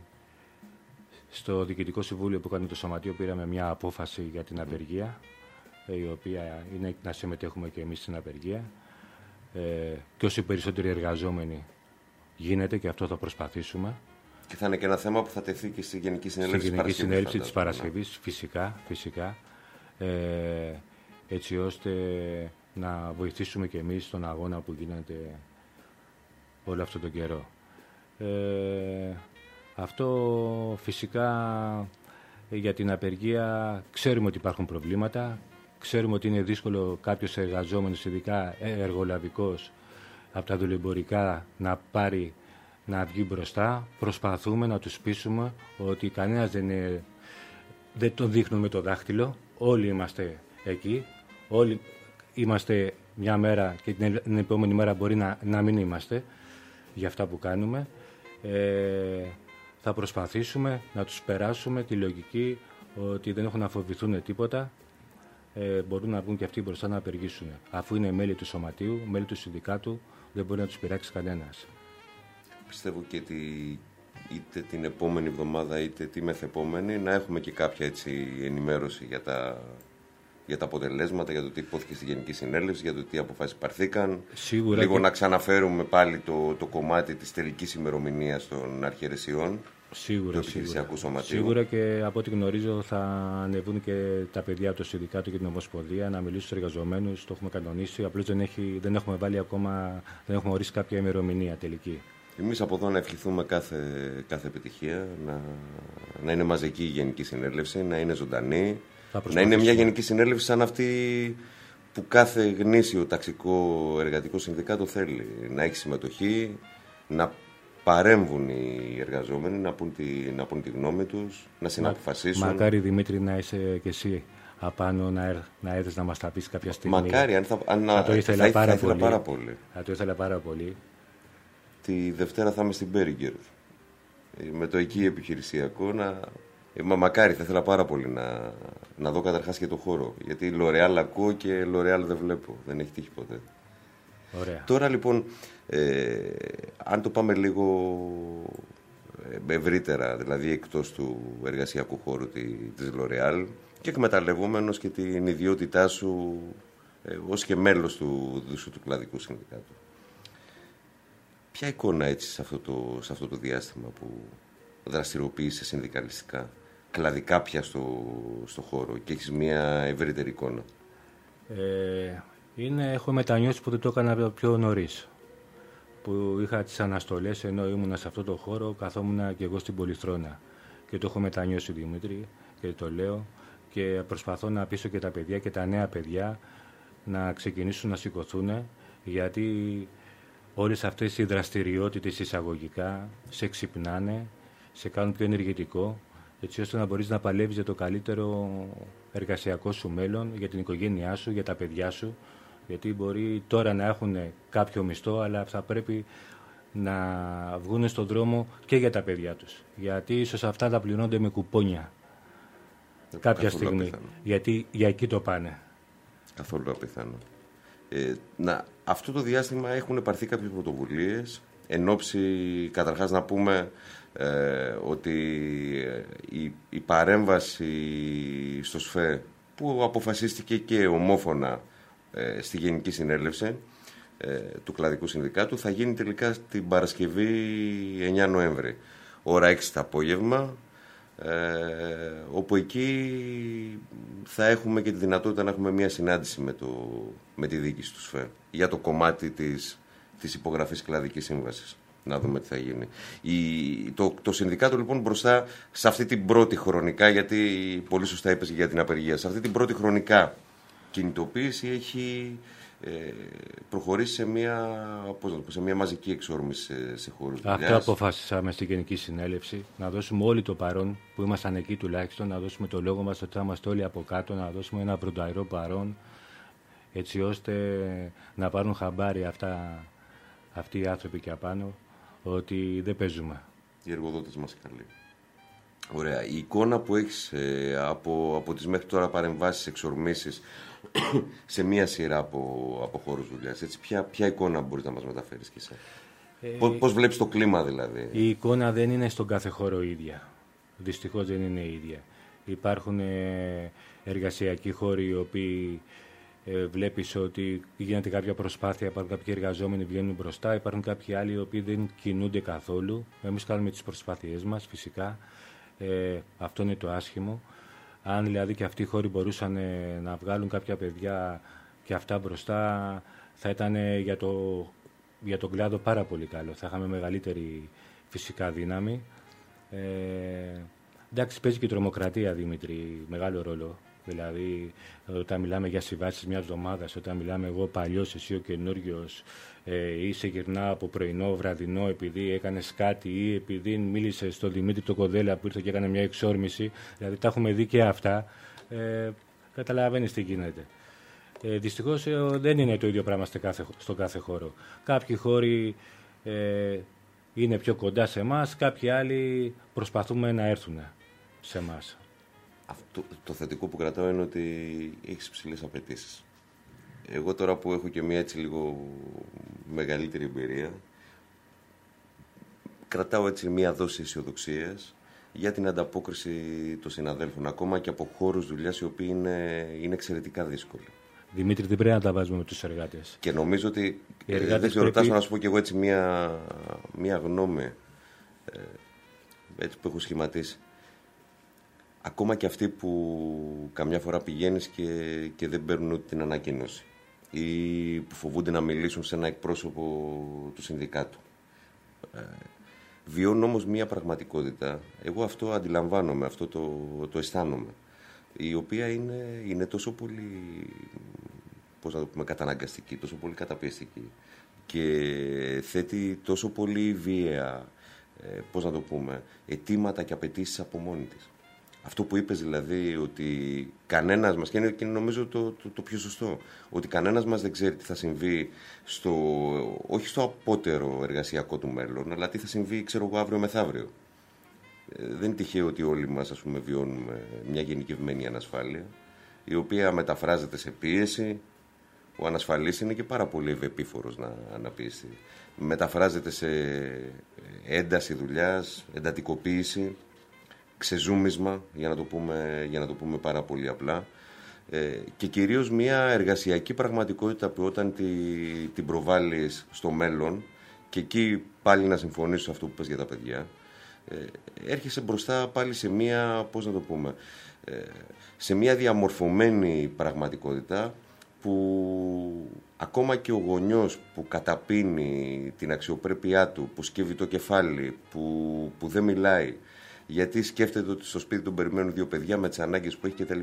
στο Διοικητικό Συμβούλιο που έκανε το Σωματείο πήραμε μια απόφαση για την απεργία, η οποία είναι να συμμετέχουμε και εμείς στην απεργία. Ε, και όσοι περισσότεροι εργαζόμενοι γίνεται, και αυτό θα προσπαθήσουμε. Και θα είναι και ένα θέμα που θα τεθεί και στη Γενική Συνέλευση, στη Γενική Συνέλευση της Παρασκευής, φυσικά, φυσικά ε, έτσι ώστε να βοηθήσουμε και εμείς στον αγώνα που γίνεται όλο αυτό τον καιρό. Ε, αυτό φυσικά για την απεργία ξέρουμε ότι υπάρχουν προβλήματα, ξέρουμε ότι είναι δύσκολο κάποιος εργαζόμενος, ειδικά εργολαβικός, από τα δουλεμπορικά να πάρει, να βγει μπροστά. Προσπαθούμε να τους πείσουμε ότι κανένας δεν, είναι, δεν τον δείχνουμε το δάχτυλο. Όλοι είμαστε εκεί. Όλοι είμαστε μια μέρα και την επόμενη μέρα μπορεί να, να μην είμαστε για αυτά που κάνουμε. Ε, θα προσπαθήσουμε να τους περάσουμε τη λογική ότι δεν έχουν να φοβηθούν τίποτα. Ε, μπορούν να βγουν και αυτοί μπροστά να απεργήσουν. Αφού είναι μέλη του Σωματείου, μέλη του Συνδικάτου, δεν μπορεί να τους πειράξει κανένας. Πιστεύω και ότι είτε την επόμενη εβδομάδα είτε τη μεθεπόμενη να έχουμε και κάποια έτσι ενημέρωση για τα, για τα αποτελέσματα, για το τι υπόθηκε στη Γενική Συνέλευση, για το τι αποφάσεις πάρθηκαν. Σίγουρα Λίγο και... να ξαναφέρουμε πάλι το, το κομμάτι της τελικής ημερομηνίας των αρχαιρεσιών. Σίγουρα, του επιχειρησιακού σωματείου. Σίγουρα, και από ό,τι γνωρίζω θα ανεβούν και τα παιδιά από το Συνδικάτο και την Ομοσπονδία να μιλήσουν στους εργαζομένους. Το έχουμε κανονίσει. Απλώς δεν, έχει, δεν έχουμε βάλει ακόμα, δεν έχουμε ορίσει κάποια ημερομηνία τελική. Εμείς από εδώ να ευχηθούμε κάθε, κάθε επιτυχία, να, να είναι μαζική η Γενική Συνέλευση, να είναι ζωντανή, να είναι μια Γενική Συνέλευση σαν αυτή που κάθε γνήσιο ταξικό εργατικό συνδικάτο θέλει. Να έχει συμμετοχή, να παρέμβουν οι εργαζόμενοι, να πούν τη, να πούν τη γνώμη τους, να συναποφασίσουν. Μακάρι, Δημήτρη, να είσαι και εσύ απάνω, να, να έρθεις να μας τα πεις κάποια στιγμή. Μακάρι, αν θα, αν, θα το ήθελα, θα, πάρα, θα ήθελα πολύ. πάρα πολύ. Θα το ήθελα πάρα πολύ. Τη Δευτέρα θα είμαι στην Μπέριγκερ, με το εκεί επιχειρησιακό. Να... Ε, μα, μακάρι, θα ήθελα πάρα πολύ να, να δω καταρχάς και το χώρο. Γιατί L'Oréal ακούω και L'Oréal δεν βλέπω. Δεν έχει τύχει ποτέ. Ωραία. Τώρα λοιπόν, ε, αν το πάμε λίγο ευρύτερα, δηλαδή εκτός του εργασιακού χώρου της L'Oréal και εκμεταλλευόμενος και την ιδιότητά σου ε, ως και μέλος του, του, του κλαδικού συνδικάτου. Ποια εικόνα έτσι σε αυτό το, σε αυτό το διάστημα που δραστηριοποιείσαι συνδικαλιστικά, κλαδικά πια στο, στο χώρο και έχεις μια ευρύτερη εικόνα? Ε, είναι, έχω μετανιώσει που δεν το έκανα πιο νωρίς. Που είχα τις αναστολές ενώ ήμουνα σε αυτό το χώρο, καθόμουν και εγώ στην Πολυθρόνα. Και το έχω μετανιώσει, Δημήτρη, και το λέω. Και προσπαθώ να πείσω και τα παιδιά και τα νέα παιδιά να ξεκινήσουν να σηκωθούν, γιατί όλες αυτές οι δραστηριότητες εισαγωγικά σε ξυπνάνε, σε κάνουν πιο ενεργητικό, έτσι ώστε να μπορείς να παλεύεις για το καλύτερο εργασιακό σου μέλλον, για την οικογένειά σου, για τα παιδιά σου. Γιατί μπορεί τώρα να έχουν κάποιο μισθό, αλλά θα πρέπει να βγουν στον δρόμο και για τα παιδιά τους. Γιατί ίσως αυτά τα πληρώνονται με κουπόνια κάποια στιγμή. Απίθανο. Γιατί για εκεί το πάνε. Καθόλου απίθανο. Ε, να, αυτό το διάστημα έχουν πάρθει κάποιες πρωτοβουλίες. Εν ώψη, καταρχάς να πούμε ε, ότι η, η παρέμβαση στο ΣΦΕ που αποφασίστηκε και ομόφωνα ε, στη Γενική Συνέλευση ε, του Κλαδικού Συνδικάτου θα γίνει τελικά την Παρασκευή εννιά Νοέμβρη, ώρα έξι το απόγευμα, ε, όπου εκεί θα έχουμε και τη δυνατότητα να έχουμε μια συνάντηση με, το, με τη διοίκηση του ΣΦΕ για το κομμάτι της, της υπογραφής κλαδικής σύμβασης. Να δούμε τι θα γίνει. Η, το, το συνδικάτο λοιπόν μπροστά σε αυτή την πρώτη χρονικά, γιατί πολύ σωστά είπες για την απεργία, σε αυτή την πρώτη χρονικά κινητοποίηση έχει ε, προχωρήσει σε μια, πώς να το πω, σε μια μαζική εξόρμηση σε, σε χώρους δουλειάς. Αυτό αποφάσισαμε στη Γενική Συνέλευση, να δώσουμε όλοι το παρόν, που ήμασταν εκεί τουλάχιστον, να δώσουμε το λόγο μας ότι θα είμαστε όλοι από κάτω, να δώσουμε ένα πρωτοαερό παρόν, έτσι ώστε να πάρουν χαμπάρι αυτά, αυτοί οι άνθρωποι και απάνω, ότι δεν παίζουμε. Οι εργοδότες μας καλοί. Ωραία. Η εικόνα που έχεις ε, από, από τις μέχρι τώρα παρεμβάσεις, εξορμήσεις σε μία σειρά από, από χώρους δουλειάς, έτσι, ποια, ποια εικόνα μπορείς να μας μεταφέρεις και εσύ? Ε, πώς, πώς βλέπεις το κλίμα δηλαδή? Η εικόνα δεν είναι στον κάθε χώρο ίδια. Δυστυχώς δεν είναι ίδια. Υπάρχουν ε, εργασιακοί χώροι οι οποίοι ε, βλέπεις ότι γίνεται κάποια προσπάθεια, υπάρχουν κάποιοι εργαζόμενοι βγαίνουν μπροστά, υπάρχουν κάποιοι άλλοι οι οποίοι δεν κινούνται καθόλου. Εμείς κάνουμε τις προσπάθειές μας φυσικά. Ε, αυτό είναι το άσχημο. Αν δηλαδή και αυτοί οι χώροι μπορούσαν ε, να βγάλουν κάποια παιδιά και αυτά μπροστά, θα ήταν ε, για, το, για τον κλάδο πάρα πολύ καλό. Θα είχαμε μεγαλύτερη φυσικά δύναμη. Ε, εντάξει, παίζει και η τρομοκρατία, Δημήτρη, μεγάλο ρόλο. Δηλαδή, όταν μιλάμε για συμβάσεις μιας εβδομάδας, όταν μιλάμε εγώ παλιός, εσύ ο καινούριος, ε, ή σε γυρνά από πρωινό, βραδινό, επειδή έκανες κάτι ή επειδή μίλησε στον Δημήτρη το Κοδέλα που ήρθε και έκανε μια εξόρμηση, δηλαδή τα έχουμε δει και αυτά, ε, καταλαβαίνεις τι γίνεται. Ε, δυστυχώς ε, δεν είναι το ίδιο πράγμα στον κάθε χώρο. Κάποιοι χώροι ε, είναι πιο κοντά σε εμάς, κάποιοι άλλοι προσπαθούμε να έρθουν σε εμάς. Αυτό, το θετικό που κρατάω είναι ότι έχεις ψηλές απαιτήσεις. Εγώ τώρα που έχω και μια έτσι λίγο μεγαλύτερη εμπειρία, κρατάω έτσι μια δόση αισιοδοξίας για την ανταπόκριση των συναδέλφων, ακόμα και από χώρους δουλειάς οι οποίοι είναι, είναι εξαιρετικά δύσκολοι. Δημήτρη, δεν πρέπει να τα βάζουμε με τους εργάτες. Και νομίζω ότι, οι ε, δεν ξέρω, πρέπει... να σου πω και εγώ έτσι μια, μια γνώμη ε, έτσι που έχω σχηματίσει. Ακόμα και αυτοί που καμιά φορά πηγαίνεις και, και δεν παίρνουν ούτε την ανακοίνωση ή που φοβούνται να μιλήσουν σε ένα εκπρόσωπο του συνδικάτου. Ε, βιώνουν όμως μία πραγματικότητα, εγώ αυτό αντιλαμβάνομαι, αυτό το, το αισθάνομαι, η οποία είναι, είναι τόσο πολύ, πώς να το πούμε, καταναγκαστική, τόσο πολύ καταπιεστική και θέτει τόσο πολύ βία, ε, πώς να το πούμε, αιτήματα και απαιτήσεις από μόνη της. Αυτό που είπες δηλαδή, ότι κανένας μας, και είναι, και νομίζω το, το, το πιο σωστό, ότι κανένας μας δεν ξέρει τι θα συμβεί στο, όχι στο απότερο εργασιακό του μέλλον, αλλά τι θα συμβεί, ξέρω εγώ, αύριο μεθαύριο. Ε, δεν είναι τυχαίο ότι όλοι μας, ας πούμε, βιώνουμε μια γενικευμένη ανασφάλεια, η οποία μεταφράζεται σε πίεση. Ο ανασφαλής είναι και πάρα πολύ ευεπίφορος να αναπιεστεί. Μεταφράζεται σε ένταση δουλειάς, εντατικοποίηση, ξεζούμισμα, για να το πούμε, για να το πούμε πάρα πολύ απλά, ε, και κυρίως μια εργασιακή πραγματικότητα που όταν τη, την προβάλλεις στο μέλλον, και εκεί πάλι να συμφωνήσω σε αυτό που πες για τα παιδιά, ε, έρχεσαι μπροστά πάλι σε μια, πώς να το πούμε, ε, σε μια διαμορφωμένη πραγματικότητα που ακόμα και ο γονιός που καταπίνει την αξιοπρέπειά του, που σκύβει το κεφάλι, που, που δεν μιλάει, γιατί σκέφτεται ότι στο σπίτι του περιμένουν δύο παιδιά με τις ανάγκες που έχει κτλ.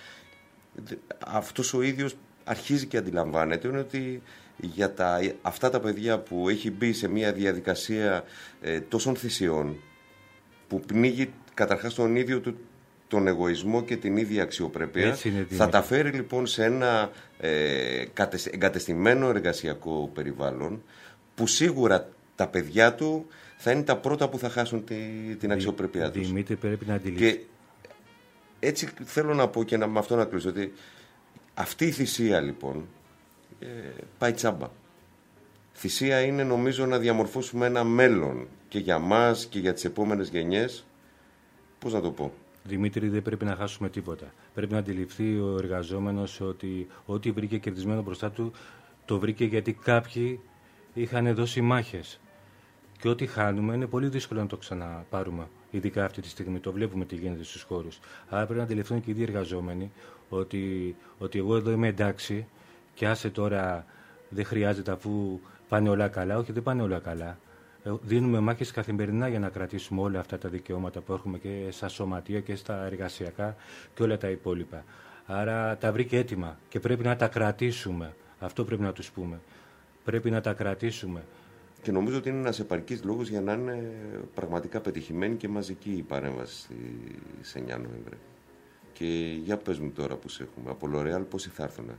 Αυτός ο ίδιος αρχίζει και αντιλαμβάνεται είναι ότι για τα, αυτά τα παιδιά που έχει μπει σε μια διαδικασία ε, τόσων θυσιών, που πνίγει καταρχάς τον ίδιο του τον εγωισμό και την ίδια αξιοπρέπεια, θα τα φέρει λοιπόν σε ένα ε, εγκατεστημένο εργασιακό περιβάλλον, που σίγουρα τα παιδιά του θα είναι τα πρώτα που θα χάσουν τη, την αξιοπρέπειά τους. Δημήτρη, πρέπει να αντιληφθεί. Και έτσι θέλω να πω και να, με αυτό να κλείσω, ότι αυτή η θυσία λοιπόν ε, πάει τσάμπα. Θυσία είναι, νομίζω, να διαμορφώσουμε ένα μέλλον και για μας και για τις επόμενες γενιές. Πώς να το πω. Δημήτρη, δεν πρέπει να χάσουμε τίποτα. Πρέπει να αντιληφθεί ο εργαζόμενος ότι ό,τι βρήκε κερδισμένο μπροστά του, το βρήκε γιατί κάποιοι είχαν δώσει μάχες. Και ό,τι χάνουμε είναι πολύ δύσκολο να το ξαναπάρουμε. Ειδικά αυτή τη στιγμή το βλέπουμε τι γίνεται στους χώρους. Άρα πρέπει να αντιληφθούν και οι ίδιοι εργαζόμενοι ότι, ότι εγώ εδώ είμαι εντάξει και άσε τώρα, δεν χρειάζεται αφού πάνε όλα καλά. Όχι, δεν πάνε όλα καλά. Δίνουμε μάχες καθημερινά για να κρατήσουμε όλα αυτά τα δικαιώματα που έχουμε και στα σωματεία και στα εργασιακά και όλα τα υπόλοιπα. Άρα τα βρήκε έτοιμα και πρέπει να τα κρατήσουμε. Αυτό πρέπει να τους πούμε. Πρέπει να τα κρατήσουμε. Και νομίζω ότι είναι ένας επαρκής λόγος για να είναι πραγματικά πετυχημένη και μαζική η παρέμβαση στις εννιά Νοέμβρη. Και για πες μου τώρα που σε έχουμε. Από L'Oréal πόσοι θα έρθουνε?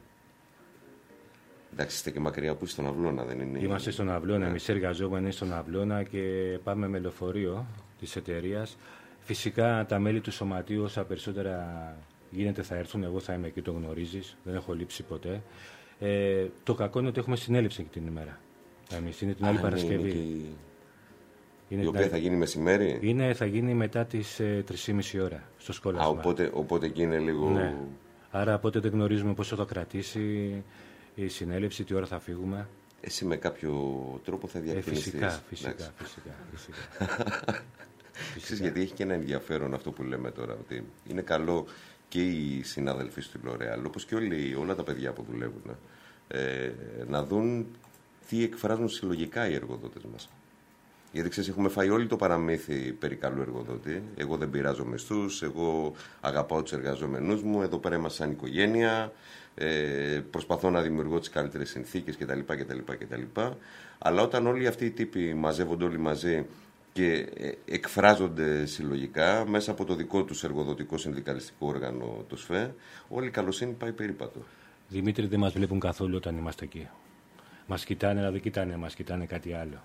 Εντάξει, είστε και μακριά, που είστε στον Αυλώνα, δεν είναι? Είμαστε στον Αυλώνα, εμείς εργαζόμενοι στον Αυλώνα και πάμε με λεωφορείο της εταιρείας. Φυσικά τα μέλη του σωματείου, όσα περισσότερα γίνεται, θα έρθουν. Εγώ θα είμαι εκεί, το γνωρίζεις. Δεν έχω λείψει ποτέ. Ε, το κακό είναι ότι έχουμε συνέλευση εκεί την ημέρα. Εμείς είναι την άλλη Α, Παρασκευή. Είναι η... Είναι η οποία την... θα γίνει μεσημέρι. Είναι, θα γίνει μετά τις ε, τρεις και μισή ώρα στο σκόλασμα. Α, οπότε, οπότε εκεί είναι λίγο... Ναι. Άρα οπότε δεν γνωρίζουμε πόσο θα κρατήσει η συνέλευση, τι ώρα θα φύγουμε. Εσύ με κάποιο τρόπο θα διακτηνιστείς. Ε, φυσικά, φυσικά, φυσικά, φυσικά. Ξέρεις, γιατί έχει και ένα ενδιαφέρον αυτό που λέμε τώρα, ότι είναι καλό και οι συνάδελφοι στη L'Oréal, όπως και όλοι, όλα τα παιδιά που δουλεύουν, ε, να δουν τι εκφράζουν συλλογικά οι εργοδότες μας. Γιατί ξέρεις, έχουμε φάει όλοι το παραμύθι περί καλού εργοδότη. Εγώ δεν πειράζω μισθούς, εγώ αγαπάω τους εργαζόμενούς μου, εδώ πέρα είμαστε σαν οικογένεια, ε, προσπαθώ να δημιουργώ τις καλύτερες συνθήκες κτλ, κτλ, κτλ. Αλλά όταν όλοι αυτοί οι τύποι μαζεύονται όλοι μαζί και εκφράζονται συλλογικά μέσα από το δικό τους εργοδοτικό συνδικαλιστικό όργανο, το ΣΦΕ, όλη η καλοσύνη πάει περίπατο. Δημήτρη, δεν μας βλέπουν καθόλου όταν είμαστε εκεί. Μας κοιτάνε, αλλά δεν κοιτάνε, μας κοιτάνε κάτι άλλο.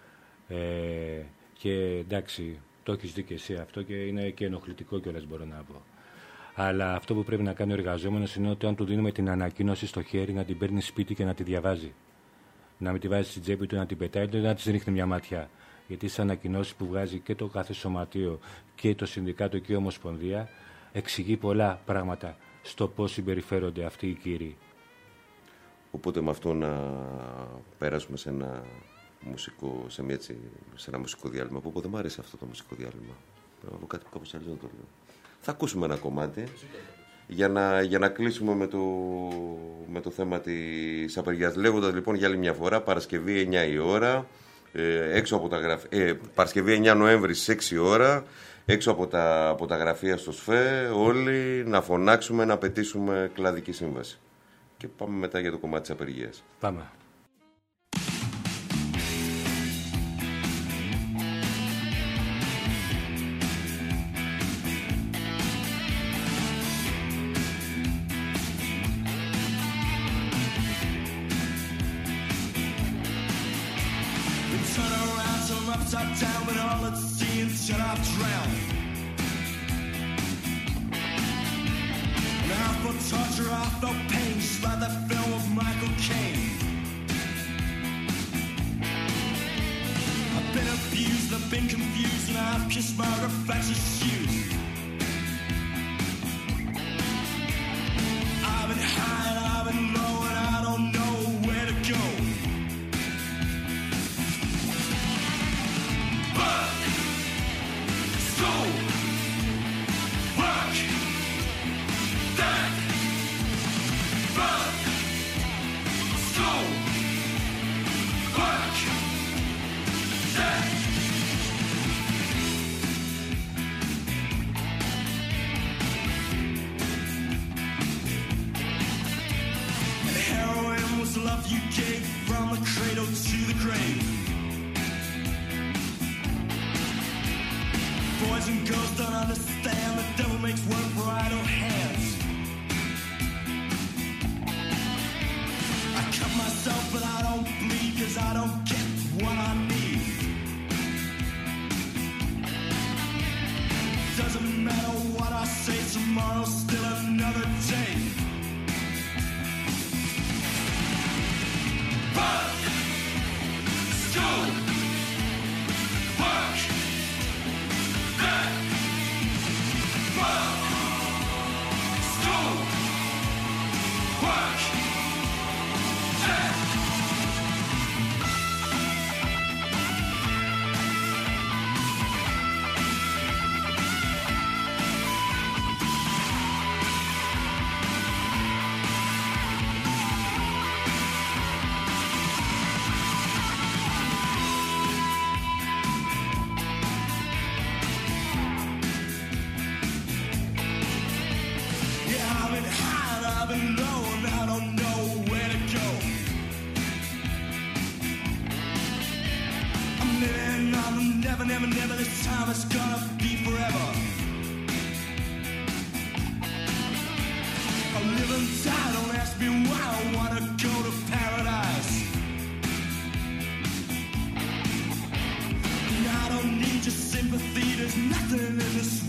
Ε, και εντάξει, το έχεις δει και εσύ αυτό και είναι και ενοχλητικό κιόλας, μπορώ να πω. Αλλά αυτό που πρέπει να κάνει ο εργαζόμενος είναι ότι αν του δίνουμε την ανακοίνωση στο χέρι, να την παίρνει σπίτι και να τη διαβάζει. Να μην τη βάζει στην τσέπη του, να την πετάει, να τη ρίχνει μια ματιά. Γιατί στις ανακοινώσεις που βγάζει και το κάθε σωματείο και το συνδικάτο και η Ομοσπονδία εξηγεί πολλά πράγματα στο πώς συμπεριφέρονται αυτοί οι κύριοι. Οπότε με αυτό να πέρασουμε σε ένα μουσικό, σε, μια, έτσι, σε ένα μουσικό διάλειμμα. Που δεν μου αρέσει αυτό το μουσικό διάλειμμα. Πρέπει να πω κάτι κάπως άλλο να το λέω. Θα ακούσουμε ένα κομμάτι για να, για να κλείσουμε με το, με το θέμα της απεργίας. Λέγοντας λοιπόν για άλλη μια φορά, Παρασκευή εννιά η ώρα, ε, έξω από τα γραφεία, ε, Παρασκευή εννιά Νοέμβρη στις έξι η ώρα, έξω από τα, από τα γραφεία στο ΣΦΕ, όλοι να φωνάξουμε, να πετήσουμε κλαδική σύμβαση. Και πάμε μετά για το κομμάτι της απεργίας. Πάμε. Upside down, but all it's seeing shut off drown. Now for torture, I felt pain, just like that film of Michael Caine. I've been abused, I've been confused, and I've kissed my reflection's shoes. I've been high and I've been low, and I don't know where to go. You gave from the cradle to the grave. Boys and girls don't understand, the devil makes work for idle hands. I cut myself but I don't bleed, cause I don't get what I need. Doesn't matter what I say, tomorrow's still another day. Work, school, work, back, work, school, work, back. Never, never, this time it's gonna be forever. I live and die, don't ask me why I wanna go to paradise. And I don't need your sympathy, there's nothing in this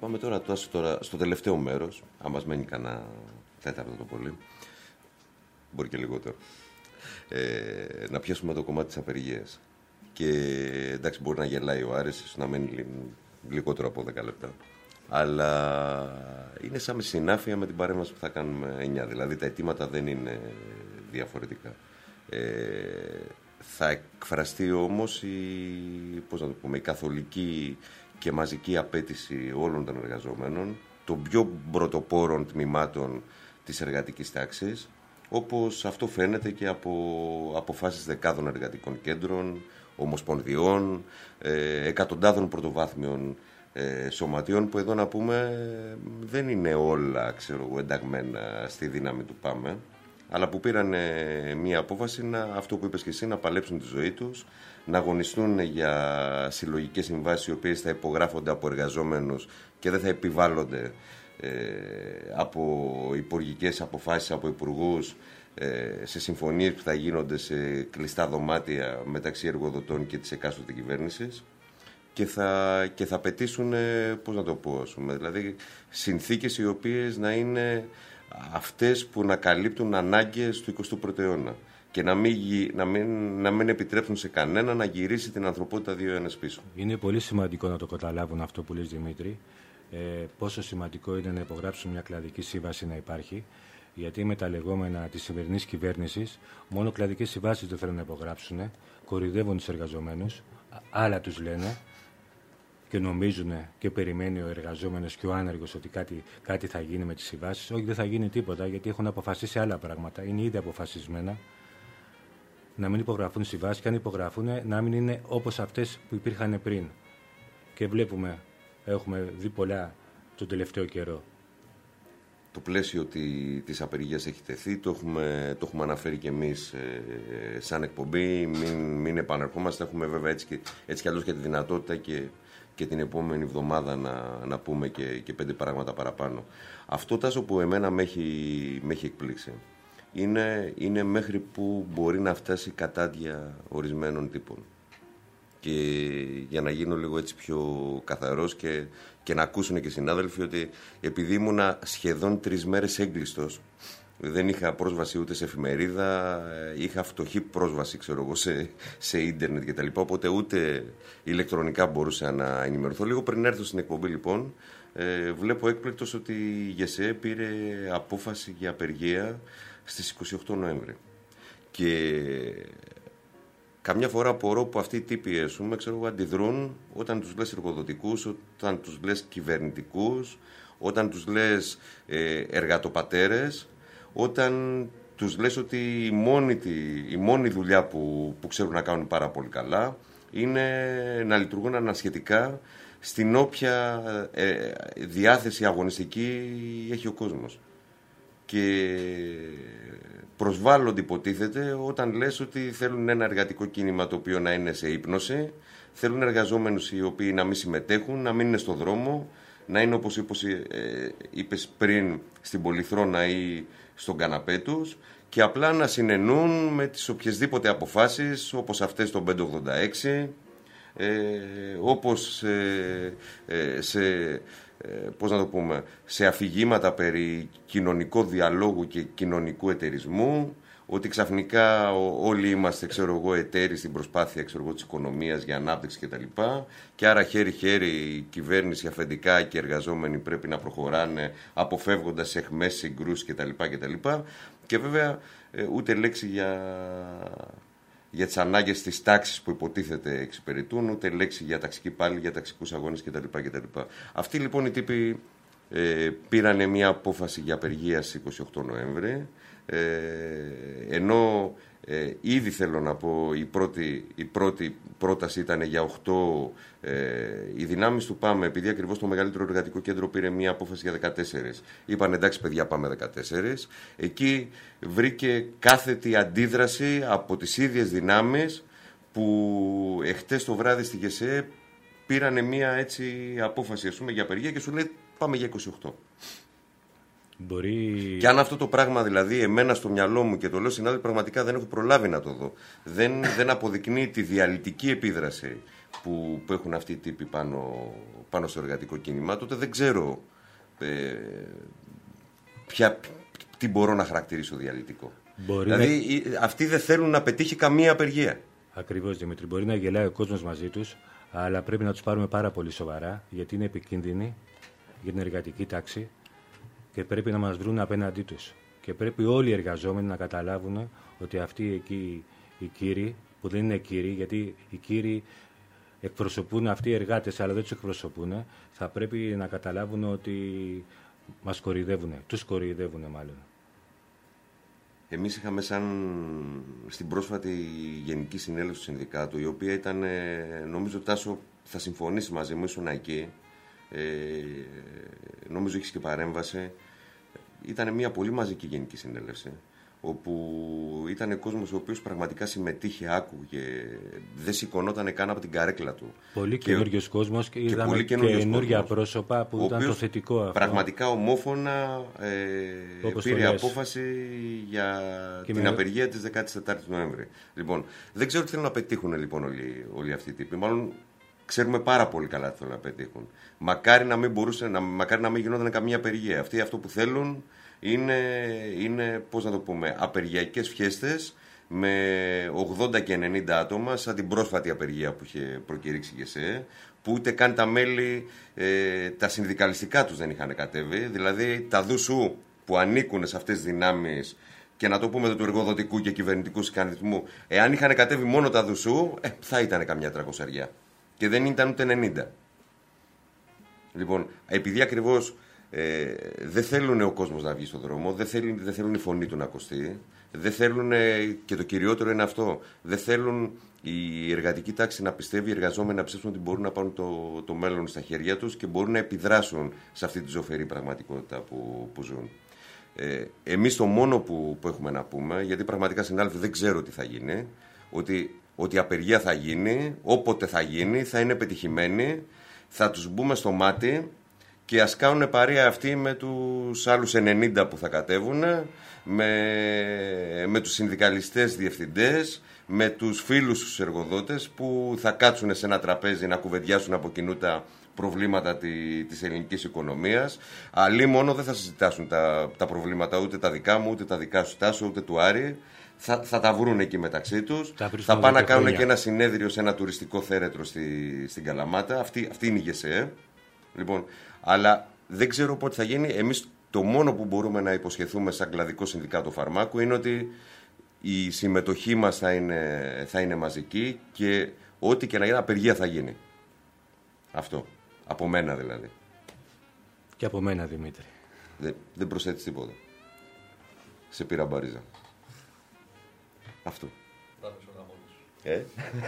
πάμε τώρα, τώρα στο τελευταίο μέρος, αν μας μένει κανένα τέταρτο το πολύ, μπορεί και λιγότερο, ε, να πιάσουμε το κομμάτι της απεργίας. Και εντάξει, μπορεί να γελάει ο Άρης, ίσως να μένει λιγότερο από δέκα λεπτά. Αλλά είναι σαν συνάφεια με την παρέμβαση που θα κάνουμε εννιά. Δηλαδή τα αιτήματα δεν είναι διαφορετικά. Ε, θα εκφραστεί όμως η, πώς να το πούμε, η καθολική και μαζική απέτηση όλων των εργαζομένων, των πιο πρωτοπόρων τμήματων της εργατικής τάξης, όπως αυτό φαίνεται και από αποφάσεις δεκάδων εργατικών κέντρων, ομοσπονδιών, ε, εκατοντάδων πρωτοβάθμιων ε, σωματείων, που εδώ να πούμε δεν είναι όλα, ξέρω, ενταγμένα στη δύναμη του ΠΑΜΕ, αλλά που πήραν ε, μία απόφαση, να, αυτό που είπες και εσύ, να παλέψουν τη ζωή τους, να αγωνιστούν για συλλογικές συμβάσεις οι οποίες θα υπογράφονται από εργαζόμενους και δεν θα επιβάλλονται ε, από υπουργικές αποφάσεις, από υπουργούς, σε συμφωνίες που θα γίνονται σε κλειστά δωμάτια μεταξύ εργοδοτών και της εκάστοτε κυβέρνησης, και θα, και θα πετήσουν, πώς να το πω, δηλαδή συνθήκες οι οποίες να είναι αυτές που να καλύπτουν ανάγκες του εικοστού πρώτου αιώνα και να μην, να, μην, να μην επιτρέψουν σε κανένα να γυρίσει την ανθρωπότητα δύο αιώνες πίσω. Είναι πολύ σημαντικό να το καταλάβουν αυτό που λες, Δημήτρη, ε, πόσο σημαντικό είναι να υπογράψουν μια κλαδική σύμβαση, να υπάρχει. Γιατί με τα λεγόμενα της σημερινής κυβέρνησης, μόνο κλαδικές συμβάσεις δεν θέλουν να υπογράψουν, κορυδεύουν τους εργαζομένους, άλλα τους λένε και νομίζουν και περιμένει ο εργαζόμενος και ο άνεργος ότι κάτι, κάτι θα γίνει με τις συμβάσεις. Όχι, δεν θα γίνει τίποτα, γιατί έχουν αποφασίσει άλλα πράγματα, είναι ήδη αποφασισμένα να μην υπογραφούν συμβάσεις, και αν υπογραφούν να μην είναι όπως αυτές που υπήρχαν πριν. Και βλέπουμε, έχουμε δει πολλά τον τελευταίο καιρό. Το πλαίσιο της απεργίας έχει τεθεί, το έχουμε, το έχουμε αναφέρει και εμείς ε, σαν εκπομπή, μην, μην επαναρχόμαστε. Έχουμε βέβαια έτσι και, έτσι και αλλιώς και τη δυνατότητα και, και την επόμενη εβδομάδα να, να πούμε και, και πέντε πράγματα παραπάνω. Αυτό, Τάσο, που εμένα με έχει, με έχει εκπλήξει είναι, είναι μέχρι που μπορεί να φτάσει η κατάδια ορισμένων τύπων. Και για να γίνω λίγο έτσι πιο καθαρός και, και να ακούσουν και οι συνάδελφοι ότι επειδή ήμουνα σχεδόν τρεις μέρες έγκλειστος, δεν είχα πρόσβαση ούτε σε εφημερίδα, είχα φτωχή πρόσβαση, ξέρω εγώ, σε, σε ίντερνετ και τα λοιπά, οπότε ούτε ηλεκτρονικά μπορούσα να ενημερωθώ. Λίγο πριν έρθω στην εκπομπή, λοιπόν, ε, βλέπω έκπληκτος ότι η ΓΕΣΕ πήρε απόφαση για απεργία στις είκοσι οκτώ Νοέμβρη. Και καμιά φορά απορώ που αυτοί οι τύποι, εσούμε, ξέρω, αντιδρούν όταν τους λες εργοδοτικούς, όταν τους λες κυβερνητικούς, όταν τους λες ε, εργατοπατέρες, όταν τους λες ότι η μόνη, η μόνη δουλειά που, που ξέρουν να κάνουν πάρα πολύ καλά είναι να λειτουργούν ανασχετικά στην όποια ε, διάθεση αγωνιστική έχει ο κόσμος. Και προσβάλλονται, υποτίθεται, όταν λες ότι θέλουν ένα εργατικό κίνημα το οποίο να είναι σε ύπνωση, θέλουν εργαζόμενους οι οποίοι να μην συμμετέχουν, να μην είναι στο δρόμο, να είναι όπως είπες πριν στην πολυθρόνα ή στον καναπέ τους, και απλά να συνενούν με τις οποιασδήποτε αποφάσεις, όπως αυτές των πεντακόσια ογδόντα έξι, ε, όπως ε, ε, σε... πώς να το πούμε, σε αφηγήματα περί κοινωνικού διαλόγου και κοινωνικού εταιρισμού, ότι ξαφνικά όλοι είμαστε, ξέρω εγώ, εταίροι στην προσπάθεια, ξέρω εγώ, της οικονομίας για ανάπτυξη κτλ. Και άρα χέρι-χέρι η κυβέρνηση, αφεντικά και οι εργαζόμενοι πρέπει να προχωράνε αποφεύγοντας εχμές, συγκρούσεις κτλ. κτλ. Και βέβαια ούτε λέξη για... για τις ανάγκες της τάξης που υποτίθεται εξυπηρετούν, ούτε λέξη για ταξική πάλι, για ταξικούς αγώνες κτλ. κτλ. Αυτοί λοιπόν οι τύποι ε, πήρανε μια απόφαση για απεργία στις είκοσι οκτώ Νοέμβρη, ε, ενώ ε, ήδη θέλω να πω η πρώτη, η πρώτη πρόταση ήταν για οκτώ, ε, οι δυνάμεις του ΠΑΜΕ, επειδή ακριβώς το μεγαλύτερο εργατικό κέντρο πήρε μια απόφαση για δεκατέσσερα, είπαν εντάξει παιδιά πάμε δεκατέσσερα, εκεί βρήκε κάθετη αντίδραση από τις ίδιες δυνάμεις που εχθές το βράδυ στη ΓΕΣΕ πήρανε μια έτσι απόφαση, ας πούμε, για απεργία και σου λέει πάμε για είκοσι οκτώ. Μπορεί... Και αν αυτό το πράγμα, δηλαδή, εμένα στο μυαλό μου, και το λέω συνάδελφοι, πραγματικά δεν έχω προλάβει να το δω, δεν, δεν αποδεικνύει τη διαλυτική επίδραση που, που έχουν αυτοί οι τύποι πάνω, πάνω στο εργατικό κίνημα, τότε δεν ξέρω ε, ποια, τι μπορώ να χαρακτηρίσω διαλυτικό. Μπορεί δηλαδή να... αυτοί δεν θέλουν να πετύχει καμία απεργία. Ακριβώς, Δημήτρη. Μπορεί να γελάει ο κόσμος μαζί τους, αλλά πρέπει να τους πάρουμε πάρα πολύ σοβαρά, γιατί είναι επικίνδυνοι για την εργατική τάξη και πρέπει να μας βρουν απέναντί τους. Και πρέπει όλοι οι εργαζόμενοι να καταλάβουν ότι αυτοί εκεί οι κύριοι, που δεν είναι κύριοι, γιατί οι κύριοι εκπροσωπούν αυτοί οι εργάτες, αλλά δεν τους εκπροσωπούν, θα πρέπει να καταλάβουν ότι μας κοροϊδεύουν, τους κοροϊδεύουν μάλλον. Εμείς είχαμε σαν στην πρόσφατη Γενική Συνέλευση του Συνδικάτου, η οποία ήταν, νομίζω Τάσο θα συμφωνήσει μαζί μου, ήσουν εκεί, ε, νομίζω έχεις και παρέμβαση, ήταν μια πολύ μαζική Γενική Συνέλευση, όπου ήταν κόσμος ο οποίος πραγματικά συμμετείχε, άκουγε, δεν σηκωνόταν καν από την καρέκλα του. Πολύ καινούριος κόσμος και είδαμε και καινούργια πρόσωπα που ήταν το θετικό αυτό. Πραγματικά ομόφωνα ε, πήρε απόφαση για και την με... απεργία της δεκάτης τετάρτης Νοέμβρη. Λοιπόν, δεν ξέρω τι θέλουν να πετύχουν λοιπόν όλοι, όλοι αυτοί οι τύποι. Μάλλον ξέρουμε πάρα πολύ καλά τι θέλουν να πετύχουν. Μακάρι να μην, μπορούσε, να, μακάρι να μην γινόταν καμία απεργία. Αυτοί αυτό που θέλουν είναι, είναι πώς να το πούμε, απεργιακές φιέστες με ογδόντα και ενενήντα άτομα, σαν την πρόσφατη απεργία που είχε προκηρύξει η ΓΕΣΕ, που ούτε καν τα μέλη, ε, τα συνδικαλιστικά τους δεν είχαν κατέβει. Δηλαδή τα ΔΟΥΣΟΥ που ανήκουν σε αυτές τις δυνάμεις και να το πούμε του εργοδοτικού και κυβερνητικού συγκανισμού, εάν είχαν κατέβει μόνο τα ΔΟΥΣΟΥ, ε, θα ήταν καμιά τρακοσαριά. Και δεν ήταν ούτε ενενήντα. Λοιπόν, επειδή ακριβώς ε, δεν θέλουν ο κόσμος να βγει στον δρόμο, δεν θέλουν, δεν θέλουν η φωνή του να ακουστεί, δεν θέλουν, και το κυριότερο είναι αυτό, δεν θέλουν η εργατική τάξη να πιστεύει, οι εργαζόμενοι να πιστεύουν ότι μπορούν να πάρουν το, το μέλλον στα χέρια τους και μπορούν να επιδράσουν σε αυτή τη ζωφερή πραγματικότητα που, που ζουν. Ε, εμείς το μόνο που, που έχουμε να πούμε, γιατί πραγματικά συνάδελφοι δεν ξέρω τι θα γίνει, ότι, ότι η απεργία θα γίνει, όποτε θα γίνει, θα είναι πετυχημένη, θα τους μπούμε στο μάτι και ας κάνουν παρέα αυτοί με τους άλλους ενενήντα που θα κατέβουν, με, με τους συνδικαλιστές διευθυντές, με τους φίλους τους εργοδότες που θα κάτσουν σε ένα τραπέζι να κουβεντιάσουν από κοινού τα προβλήματα τη, της ελληνικής οικονομίας. Αλλοί μόνο δεν θα συζητάσουν τα, τα προβλήματα ούτε τα δικά μου, ούτε τα δικά σου Τάσο, ούτε του Άρη. Θα, θα τα βρουν εκεί μεταξύ τους. Θα πάνε να κάνουν χρόνια. Και ένα συνέδριο σε ένα τουριστικό θέρετρο στη, στην Καλαμάτα. Αυτή, αυτή είναι η ΓΕΣΕ. Λοιπόν, αλλά δεν ξέρω πότε θα γίνει. Εμείς το μόνο που μπορούμε να υποσχεθούμε σαν κλαδικό συνδικάτο φαρμάκου είναι ότι η συμμετοχή μας θα είναι, θα είναι μαζική και ό,τι και να γίνει, απεργία θα γίνει. Αυτό. Από μένα δηλαδή. Και από μένα, Δημήτρη. Δεν, δεν προσθέτεις τίποτα. Σε πήρα μπαρίζα. Αυτό. Ε?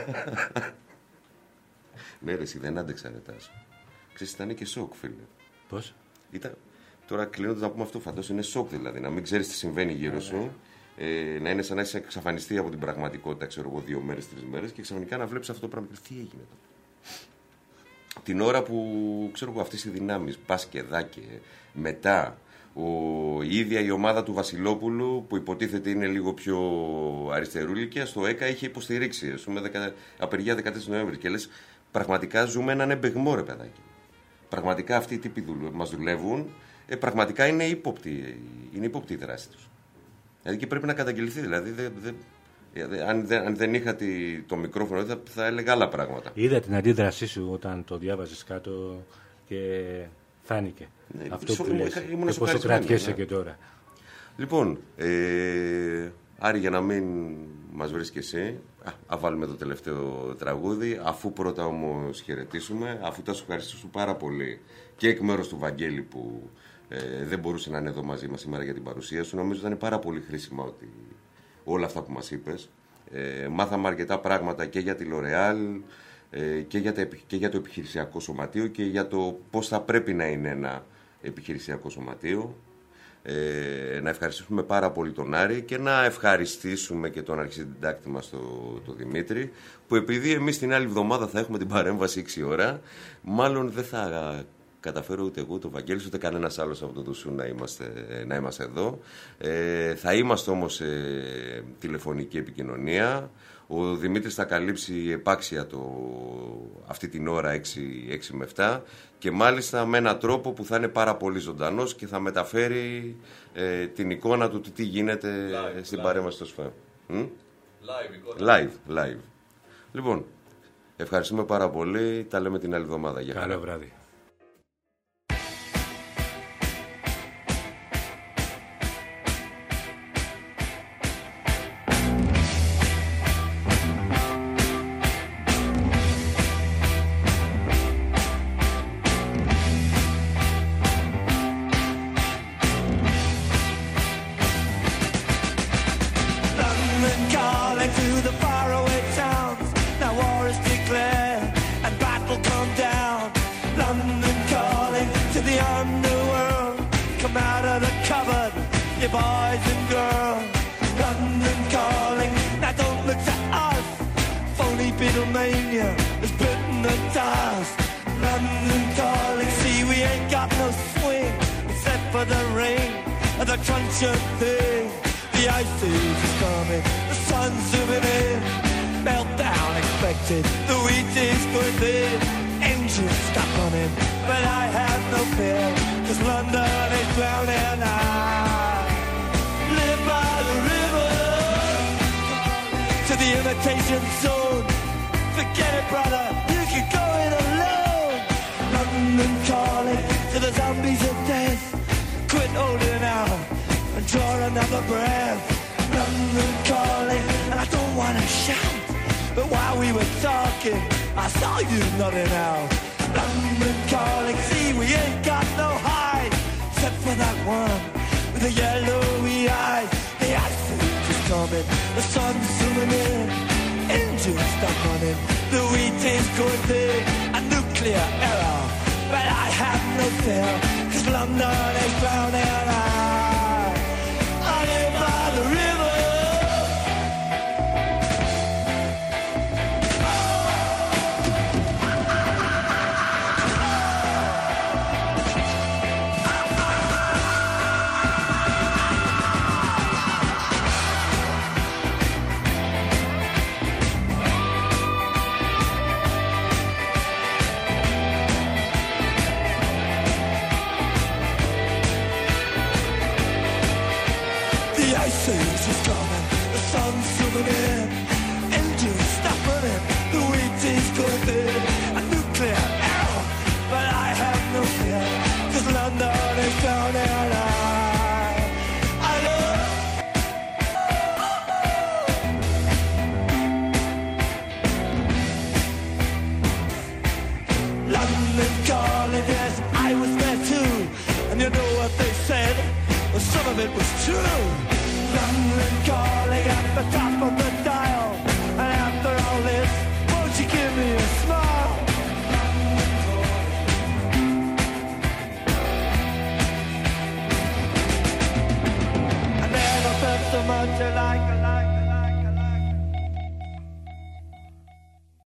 Ναι ρε, εσύ δεν άντεξα ρε Τάσο. Ξέρεις, ήταν και σοκ, φίλε. Πώς? Ήταν... Τώρα κλείνοντας να πούμε αυτό, φαντάζομαι είναι σοκ δηλαδή. Να μην ξέρεις τι συμβαίνει γύρω σου. Ε, να είναι σαν να έχεις εξαφανιστεί από την πραγματικότητα, ξέρω εγώ, δύο μέρες, τρεις μέρες και ξαφνικά να βλέπεις αυτό το πράγμα. Τι έγινε εδώ? Την ώρα που, ξέρω εγώ, αυτές οι δυνάμεις, Μπασκεδάκε, μετά, ο, η ίδια η ομάδα του Βασιλόπουλου, που υποτίθεται είναι λίγο πιο αριστερούλικια, στο ΕΚΑ είχε υποστηρίξει, ας πούμε, δεκα, απεργία δεκατέσσερις Νοέμβρη. Και λες, πραγματικά ζούμε έναν εμπεγμό, ρε παιδάκι. Πραγματικά αυτοί οι τύποι δουλε, μας δουλεύουν, ε, πραγματικά είναι ύποπτη, είναι ύποπτη η δράση τους. Δηλαδή και πρέπει να καταγγελθεί, δηλαδή δεν... Δε, Αν δεν, αν δεν είχα τη, το μικρόφωνο θα, θα έλεγα άλλα πράγματα. Είδα την αντίδρασή σου όταν το διάβαζες κάτω και φάνηκε ναι, αυτό που λες και πώς το κρατιέσαι ναι. Και τώρα. Λοιπόν, ε, Άρη, για να μην μας βρεις και εσύ, α, α βάλουμε το τελευταίο τραγούδι, αφού πρώτα όμως χαιρετήσουμε, αφού τα σου ευχαριστήσω πάρα πολύ και εκ μέρους του Βαγγέλη που ε, δεν μπορούσε να είναι εδώ μαζί μας σήμερα για την παρουσία σου. Νομίζω ήταν πάρα πολύ χρήσιμα ότι όλα αυτά που μας είπες. Ε, μάθαμε αρκετά πράγματα και για τη L'Oréal ε, και, για τα, και για το επιχειρησιακό σωματείο και για το πώς θα πρέπει να είναι ένα επιχειρησιακό σωματείο. Ε, να ευχαριστήσουμε πάρα πολύ τον Άρη και να ευχαριστήσουμε και τον αρχισυντάκτη μας τον το Δημήτρη, που επειδή εμείς την άλλη εβδομάδα θα έχουμε την παρέμβαση έξι ώρα, μάλλον δεν θα καταφέρω ούτε εγώ, το Βαγγέλης, ούτε κανένας άλλος από το Δουσού να είμαστε, να είμαστε εδώ. Ε, θα είμαστε όμως σε τηλεφωνική επικοινωνία. Ο Δημήτρης θα καλύψει επάξια το, αυτή την ώρα έξι με επτά και μάλιστα με έναν τρόπο που θα είναι πάρα πολύ ζωντανός και θα μεταφέρει ε, την εικόνα του τι γίνεται live, στην live. παρέμβαση στο ΣΦΕ. Live, live, live. Λοιπόν, ευχαριστούμε πάρα πολύ. Τα λέμε την άλλη εβδομάδα. Καλό βράδυ. Calling at the top of the dial, and after all this, won't you give me a smile?